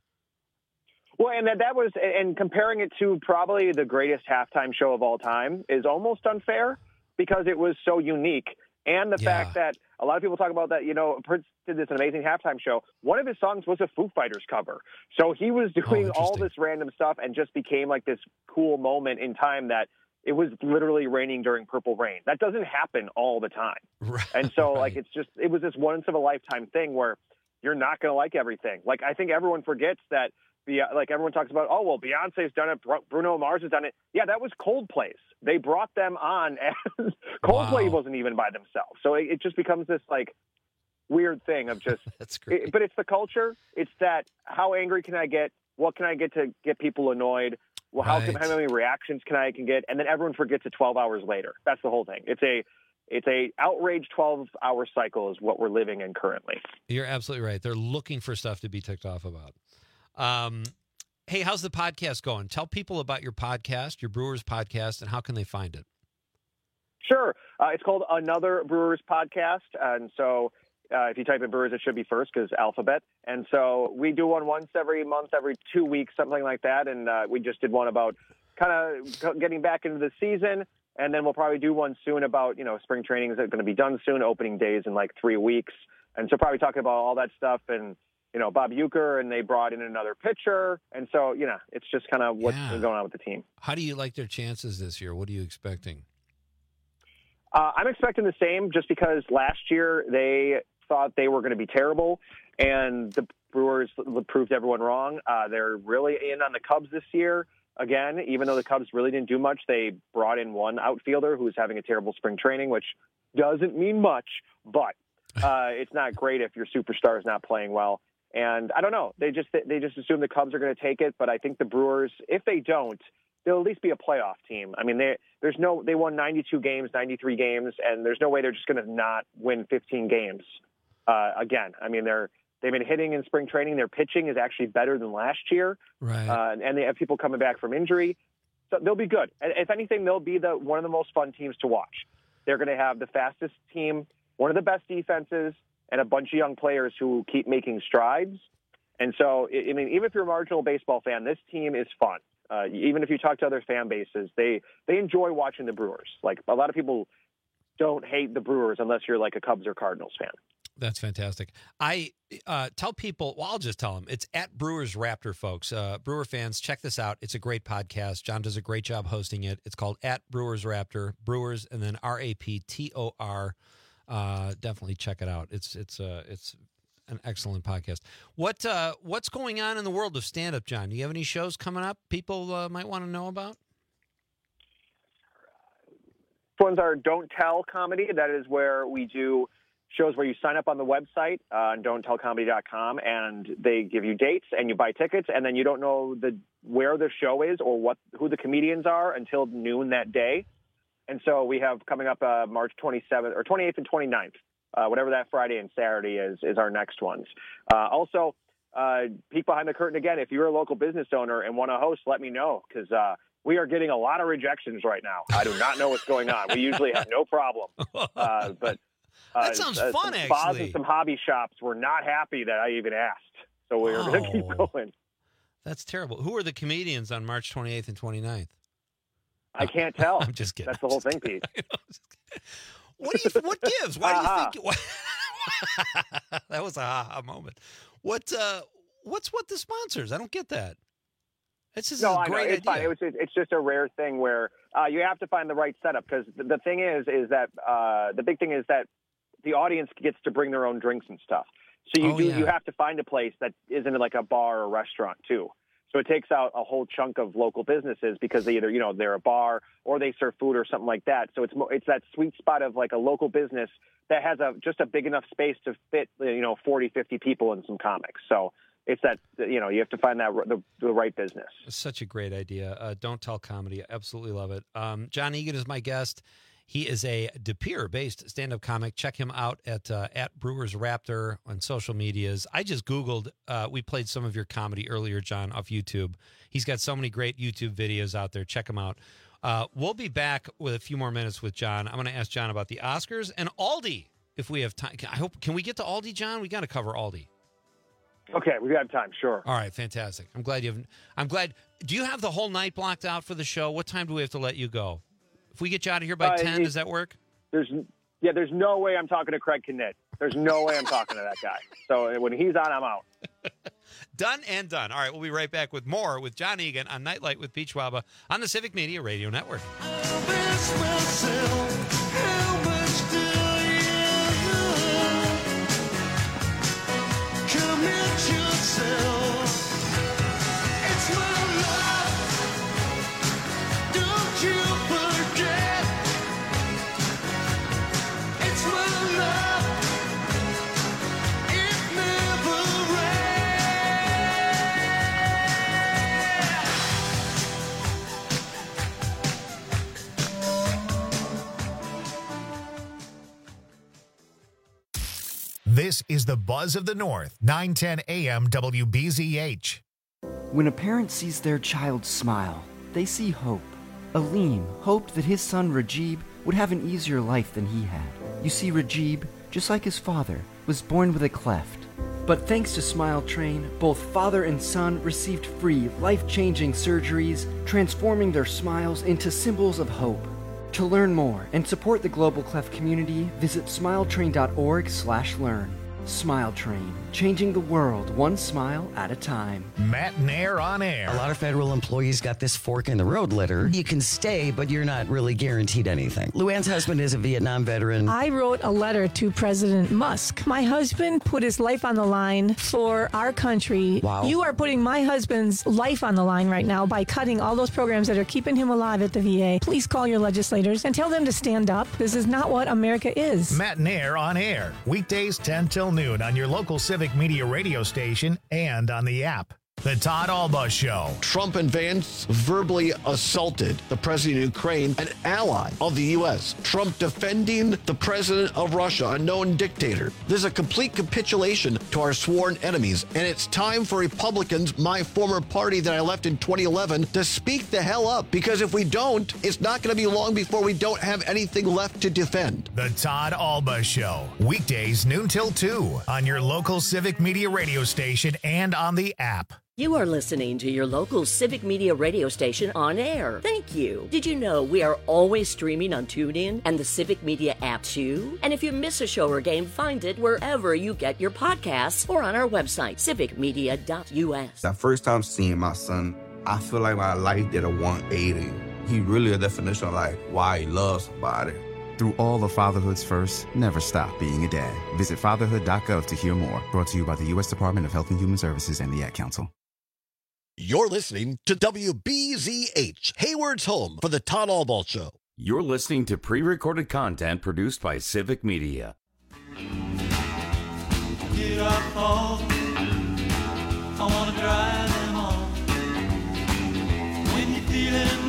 Well, and that, that was, and comparing it to probably the greatest halftime show of all time is almost unfair because it was so unique. And the Yeah. fact that a lot of people talk about that, you know, Prince did this amazing halftime show. One of his songs was a Foo Fighters cover. So he was doing all this random stuff and just became like this cool moment in time that it was literally raining during Purple Rain. That doesn't happen all the time. Right. And so like, it's just, it was this once of a lifetime thing where you're not going to like everything. Like, I think everyone forgets that. Be, like everyone talks about, oh, well, Beyonce's done it. Bruno Mars has done it. Yeah, that was Coldplay's. They brought them on, and Coldplay Wow. wasn't even by themselves. So it, it just becomes this like weird thing of just. That's great. It, but it's the culture. It's that how angry can I get? What can I get to get people annoyed? Well, how, can, Right. how many reactions can I can get? And then everyone forgets it twelve hours later. That's the whole thing. It's a it's a outrage twelve hour cycle is what we're living in currently. You're absolutely right. They're looking for stuff to be ticked off about. Um, hey, how's the podcast going? Tell people about your podcast, your Brewers podcast, and how can they find it? Sure. Uh, it's called Another Brewers Podcast. And so uh, if you type in Brewers, it should be first because alphabet. And so we do one once every month, every two weeks, something like that. And uh, we just did one about kind of getting back into the season. And then we'll probably do one soon about, you know, spring training is going to be done soon, opening days in like three weeks. And so probably talking about all that stuff and, you know, Bob Uecker, and they brought in another pitcher. And so, you know, it's just kind of what's Yeah. going on with the team. How do you like their chances this year? What are you expecting? Uh, I'm expecting the same just because last year they thought they were going to be terrible, and the Brewers proved everyone wrong. Uh, they're really in on the Cubs this year. Again, even though the Cubs really didn't do much, they brought in one outfielder who's having a terrible spring training, which doesn't mean much, but uh, it's not great if your superstar is not playing well. And I don't know. They just they just assume the Cubs are going to take it, but I think the Brewers, if they don't, they'll at least be a playoff team. I mean, they there's no they won ninety-two games, ninety-three games, and there's no way they're just going to not win fifteen games uh, again. I mean, they're they've been hitting in spring training. Their pitching is actually better than last year, right? Uh, and they have people coming back from injury, so they'll be good. And if anything, they'll be the one of the most fun teams to watch. They're going to have the fastest team, one of the best defenses, and a bunch of young players who keep making strides. And so, I mean, even if you're a marginal baseball fan, this team is fun. Uh, even if you talk to other fan bases, they, they enjoy watching the Brewers. Like, a lot of people don't hate the Brewers unless you're like a Cubs or Cardinals fan. That's fantastic. I uh, tell people, well, I'll just tell them, it's at Brewers Raptor, folks. Uh, Brewer fans, check this out. It's a great podcast. John does a great job hosting it. It's called at Brewers Raptor, Brewers, and then R A P T O R. Uh, definitely check it out. It's it's uh, it's an excellent podcast. What uh, what's going on in the world of stand-up, John? Do you have any shows coming up people uh, might want to know about? Ones are Don't Tell Comedy. That is where we do shows where you sign up on the website uh, on don't tell comedy dot com, and they give you dates and you buy tickets, and then you don't know the where the show is or what who the comedians are until noon that day. And so we have coming up uh, March twenty-seventh or twenty-eighth and twenty-ninth, uh, whatever that Friday and Saturday is, is our next ones. Uh, also, uh, peek behind the curtain again. If you're a local business owner and want to host, let me know, because uh, we are getting a lot of rejections right now. I do not know what's going on. We usually have no problem. Uh, but uh, that sounds uh, fun, some spas actually. and some hobby shops were not happy that I even asked. So we're Oh. going to keep going. That's terrible. Who are the comedians on March twenty-eighth and twenty-ninth? I can't tell. I'm just kidding. That's the whole thing, Pete. What do you? What gives? Why Ha-ha. do you think? That was a ha-ha moment. What? Uh, what's what the sponsors? I don't get that. This is no, a I know. great It's idea. fine. It was, it's just a rare thing where uh, you have to find the right setup, because the, the thing is, is that uh, the big thing is that the audience gets to bring their own drinks and stuff. So you Oh, do yeah. you have to find a place that isn't like a bar or restaurant too. So it takes out a whole chunk of local businesses because they either, you know, they're a bar or they serve food or something like that. So it's mo- it's that sweet spot of like a local business that has a just a big enough space to fit, you know, forty, fifty people and some comics. So it's that, you know, you have to find that the, the right business. It's such a great idea. Uh, Don't Tell Comedy. I absolutely love it. Um, John Egan is my guest. He is a De Pere-based stand-up comic. Check him out at uh, at Brewers Raptor on social medias. I just Googled. Uh, we played some of your comedy earlier, John, off YouTube. He's got so many great YouTube videos out there. Check him out. Uh, we'll be back with a few more minutes with John. I'm going to ask John about the Oscars and Aldi if we have time. I hope. Can we get to Aldi, John? We got to cover Aldi. Okay, we got time. Sure. All right, fantastic. I'm glad you have. I'm glad. Do you have the whole night blocked out for the show? What time do we have to let you go? If we get you out of here by Uh, ten, it- does that work? There's yeah, there's no way I'm talking to Craig Knit. There's no way I'm talking to that guy. So when he's on, I'm out. Done and done. All right, we'll be right back with more with John Egan on Nightlight with Pete Schwaba on the Civic Media Radio Network. This is the Buzz of the North, nine ten A M W B Z H. When a parent sees their child smile, they see hope. Aleem hoped that his son Rajib would have an easier life than he had. You see, Rajib, just like his father, was born with a cleft. But thanks to Smile Train, both father and son received free, life-changing surgeries, transforming their smiles into symbols of hope. To learn more and support the Global Cleft community, visit smiletrain.org slash learn. Smile Train, changing the world one smile at a time. Matt Nair on air. A lot of federal employees got this fork in the road letter. You can stay, but you're not really guaranteed anything. Luann's husband is a Vietnam veteran. I wrote a letter to President Musk. My husband put his life on the line for our country. Wow. You are putting my husband's life on the line right now by cutting all those programs that are keeping him alive at the V A. Please call your legislators and tell them to stand up. This is not what America is. Matt Nair on air. Weekdays ten till noon on your local Civic Media radio station and on the app. The Todd Alba Show. Trump and Vance verbally assaulted the president of Ukraine, an ally of the U S. Trump defending the president of Russia, a known dictator. This is a complete capitulation to our sworn enemies. And it's time for Republicans, my former party that I left in twenty eleven, to speak the hell up. Because if we don't, it's not going to be long before we don't have anything left to defend. The Todd Alba Show. Weekdays noon till two on your local Civic Media radio station and on the app. You are listening to your local Civic Media radio station on air. Thank you. Did you know we are always streaming on TuneIn and the Civic Media app too? And if you miss a show or game, find it wherever you get your podcasts or on our website, civic media dot U S. That first time seeing my son, I feel like my life did a one eighty. He really a definition of like why he loves somebody. Through all of fatherhood's first, never stop being a dad. Visit fatherhood dot gov to hear more. Brought to you by the U S Department of Health and Human Services and the Ad Council. You're listening to W B Z H, Hayward's home for the Todd Alba Show. You're listening to pre-recorded content produced by Civic Media. Get up, oh, I wanna drive them on. When you're feeling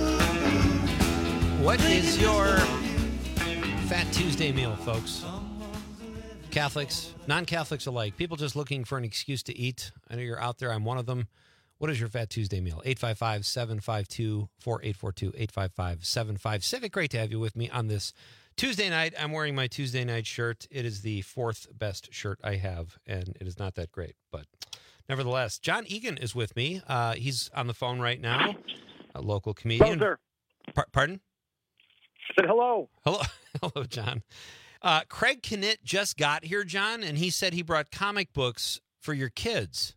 blue. What is your Fat Tuesday meal, folks? Catholics, non-Catholics alike, people just looking for an excuse to eat. I know you're out there. I'm one of them. What is your Fat Tuesday meal? eight five five, seven five two, four eight four two, eight five five, seven five. Civic, great to have you with me on this Tuesday night. I'm wearing my Tuesday night shirt. It is the fourth best shirt I have, and it is not that great. But nevertheless, John Egan is with me. Uh, he's on the phone right now, a local comedian. Hello, sir. Pa- pardon? I said hello. Hello, hello, John. Uh, Craig Knitt just got here, John, and he said he brought comic books for your kids.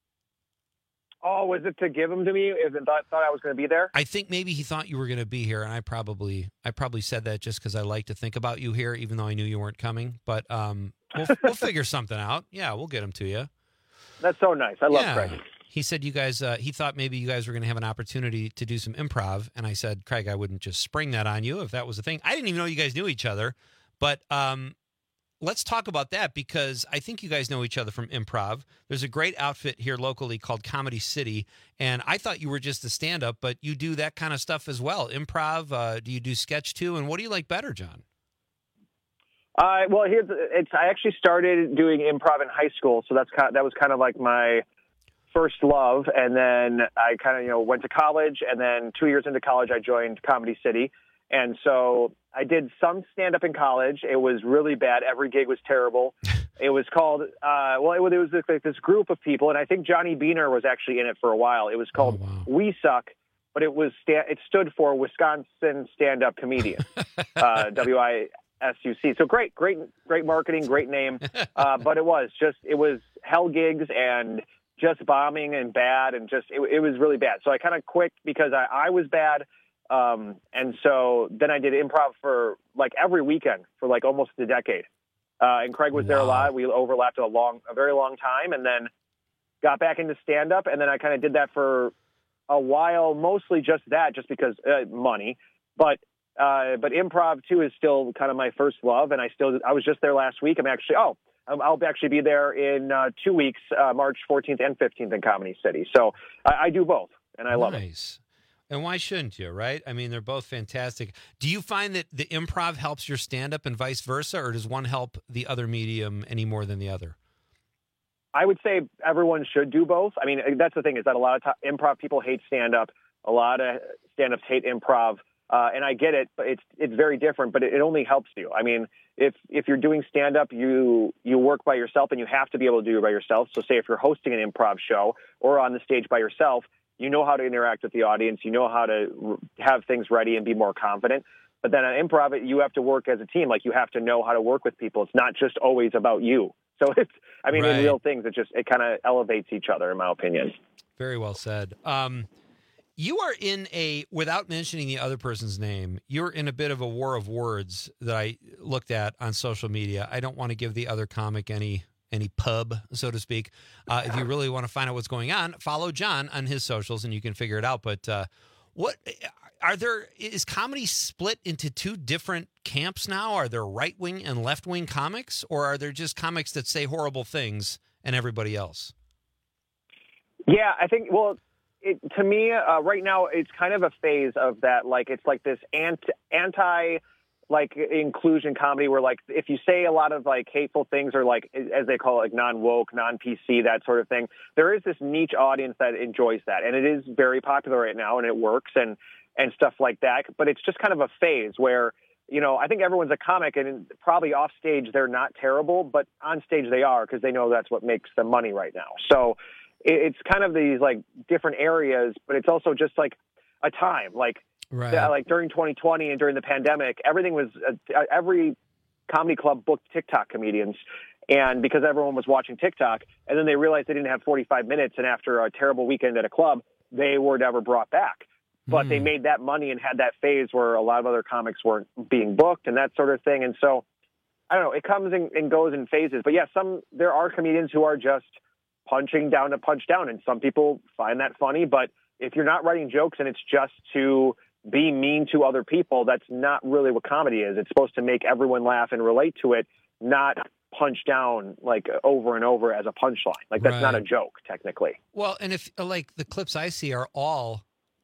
Oh, was it to give them to me? Is it thought, thought I was going to be there? I think maybe he thought you were going to be here, and I probably I probably said that just because I like to think about you here, even though I knew you weren't coming. But um, we'll, we'll figure something out. Yeah, we'll get them to you. That's so nice. I love yeah. Craig. He said you guys, uh, he thought maybe you guys were going to have an opportunity to do some improv, and I said, Craig, I wouldn't just spring that on you if that was the thing. I didn't even know you guys knew each other, but um, let's talk about that because I think you guys know each other from improv. There's a great outfit here locally called Comedy City, and I thought you were just a stand-up, but you do that kind of stuff as well. Improv, uh, do you do sketch too, and what do you like better, John? Uh, well, here's it's. I actually started doing improv in high school, so that's kind of, that was kind of like my first love, and then I kind of you know went to college, and then two years into college, I joined Comedy City, and so I did some stand-up in college. It was really bad. Every gig was terrible. It was called, uh, well, it was, it was this, like this group of people, and I think Johnny Beaner was actually in it for a while. It was called oh, wow. We Suck, but it was sta- it stood for Wisconsin Stand-Up Comedian, uh, W I S U C. So great, great, great marketing, great name. Uh, but it was just, it was hell gigs and just bombing and bad, and just, it, it was really bad. So I kind of quit because I, I was bad. Um, and so then I did improv for like every weekend for like almost a decade. Uh, and Craig was wow. there a lot. We overlapped a long, a very long time, and then got back into stand up. And then I kind of did that for a while, mostly just that, just because uh, money, but, uh, but improv too is still kind of my first love. And I still, I was just there last week. I'm actually, oh, I'll actually be there in uh, two weeks, uh, March fourteenth and fifteenth in Comedy City. So I, I do both, and I love it. Nice. And why shouldn't you, right? I mean, they're both fantastic. Do you find that the improv helps your stand-up and vice versa, or does one help the other medium any more than the other? I would say everyone should do both. I mean, that's the thing is that a lot of t- improv people hate stand-up. A lot of stand-ups hate improv. Uh, and I get it, but it's it's very different, but it, it only helps you. I mean, if if you're doing stand-up, you you work by yourself, and you have to be able to do it by yourself. So say if you're hosting an improv show or on the stage by yourself, you know how to interact with the audience. You know how to have things ready and be more confident. But then on improv, you have to work as a team. Like, you have to know how to work with people. It's not just always about you. So it's, I mean, right. in real things, it just, it kind of elevates each other, in my opinion. Very well said. Um, you are in a, without mentioning the other person's name, you're in a bit of a war of words that I looked at on social media. I don't want to give the other comic any any pub, so to speak. Uh, if you really want to find out what's going on, follow John on his socials and you can figure it out. But uh, what are there, is comedy split into two different camps now? Are there right-wing and left-wing comics, or are there just comics that say horrible things and everybody else? Yeah, I think, well, it, to me, uh, right now, it's kind of a phase of that, like, it's like this anti, anti like inclusion comedy where, like, if you say a lot of like hateful things or like, as they call it, like non-woke, non-P C, that sort of thing, there is this niche audience that enjoys that. And it is very popular right now and it works and, and stuff like that. But it's just kind of a phase where, you know, I think everyone's a comic and probably off stage, they're not terrible, but on stage they are because they know that's what makes them money right now. So it's kind of these like different areas, but it's also just like a time, like, Right. Yeah, like during twenty twenty and during the pandemic, everything was uh, every comedy club booked TikTok comedians, and because everyone was watching TikTok, and then they realized they didn't have forty-five minutes, and after a terrible weekend at a club, they were never brought back. But mm. they made that money and had that phase where a lot of other comics weren't being booked and that sort of thing. And so, I don't know, it comes and, and goes in phases. But yeah, some there are comedians who are just punching down to punch down, and some people find that funny. But if you're not writing jokes and it's just to be mean to other people, that's not really what comedy is. It's supposed to make everyone laugh and relate to it, not punch down like over and over as a punchline. Like that's right. Not a joke, technically. Well, and if like the clips I see are all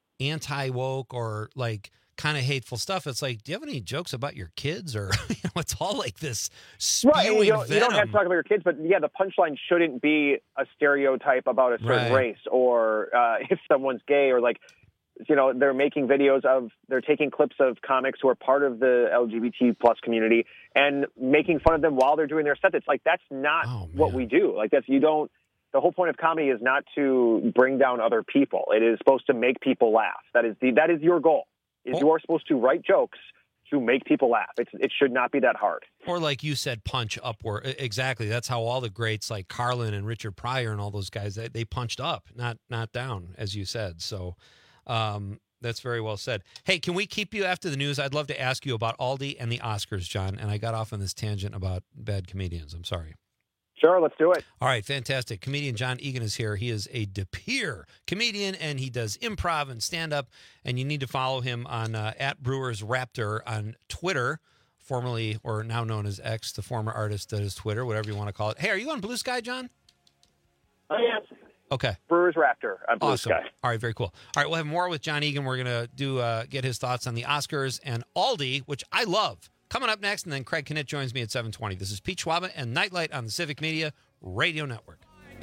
anti-woke or like kind of hateful stuff, it's like, do you have any jokes about your kids? Or you know, it's all like this spewing right. You don't, venom. You don't have to talk about your kids, but yeah, the punchline shouldn't be a stereotype about a certain right. race or uh, if someone's gay or like, you know, they're making videos of, they're taking clips of comics who are part of the L G B T plus community and making fun of them while they're doing their set. It's like, that's not oh, what we do. Like that's, you don't, the whole point of comedy is not to bring down other people. It is supposed to make people laugh. That is the, that is your goal, is oh. you are supposed to write jokes to make people laugh. It's, it should not be that hard. Or like you said, punch upward. Exactly. That's how all the greats like Carlin and Richard Pryor and all those guys, they, they punched up, not, not down, as you said. So, Um, that's very well said. Hey, can we keep you after the news? I'd love to ask you about Aldi and the Oscars, John. And I got off on this tangent about bad comedians. I'm sorry. Sure, let's do it. All right, fantastic. Comedian John Egan is here. He is a De Pere comedian, and he does improv and stand-up. And you need to follow him on uh, at Brewers Raptor on Twitter, formerly or now known as X, the former artist that is Twitter, whatever you want to call it. Hey, are you on Blue Sky, John? Oh, yes. Okay. Brewers Raptor on Blue awesome. Sky. All right, very cool. All right, we'll have more with John Egan. We're going to do uh, get his thoughts on the Oscars and Aldi, which I love. Coming up next, and then Craig Knitt joins me at seven twenty. This is Pete Schwaba and Nightlight on the Civic Media Radio Network.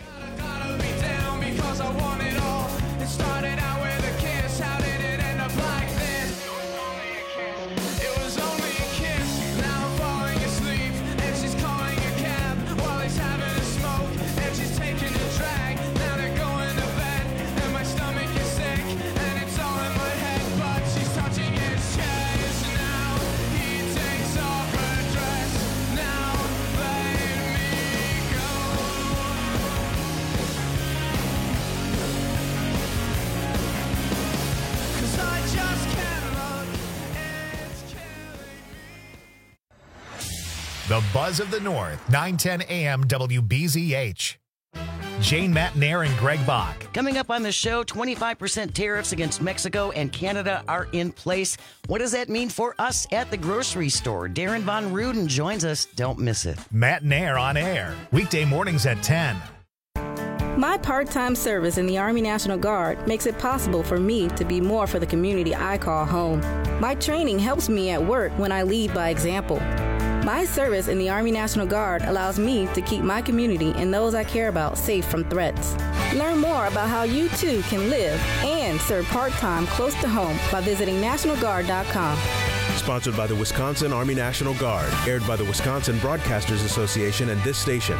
The Buzz of the North, nine ten A M W B Z H. Jane Matnair and Greg Bach. Coming up on the show, twenty-five percent tariffs against Mexico and Canada are in place. What does that mean for us at the grocery store? Darren Von Ruden joins us. Don't miss it. Matnair on air, weekday mornings at ten. My part-time service in the Army National Guard makes it possible for me to be more for the community I call home. My training helps me at work when I lead by example. My service in the Army National Guard allows me to keep my community and those I care about safe from threats. Learn more about how you too can live and serve part-time close to home by visiting national guard dot com. Sponsored by the Wisconsin Army National Guard. Aired by the Wisconsin Broadcasters Association and this station.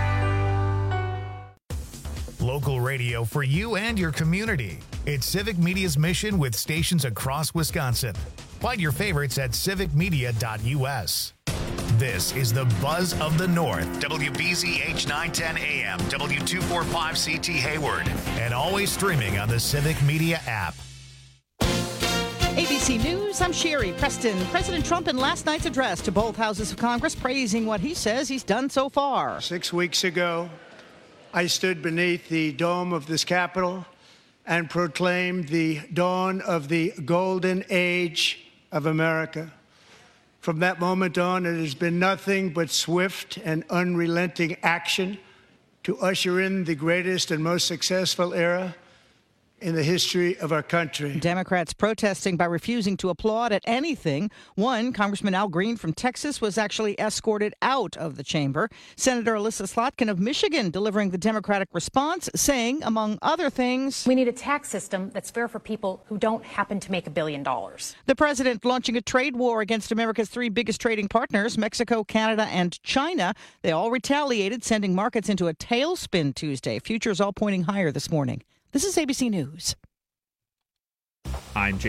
Local radio for you and your community. It's Civic Media's mission with stations across Wisconsin. Find your favorites at civic media dot u s. This is the Buzz of the North. W B Z H nine ten A M, W two forty-five C T Hayward, and always streaming on the Civic Media app. A B C News, I'm Sherry Preston. President Trump in last night's address to both houses of Congress praising what he says he's done so far. Six weeks ago, I stood beneath the dome of this Capitol and proclaimed the dawn of the golden age of America. From that moment on, it has been nothing but swift and unrelenting action to usher in the greatest and most successful era in the history of our country. Democrats protesting by refusing to applaud at anything. One, Congressman Al Green from Texas, was actually escorted out of the chamber. Senator Alyssa Slotkin of Michigan delivering the Democratic response, saying, among other things, we need a tax system that's fair for people who don't happen to make a billion dollars. The president launching a trade war against America's three biggest trading partners, Mexico, Canada, and China. They all retaliated, sending markets into a tailspin Tuesday. Futures all pointing higher this morning. This is A B C News. I'm Jason.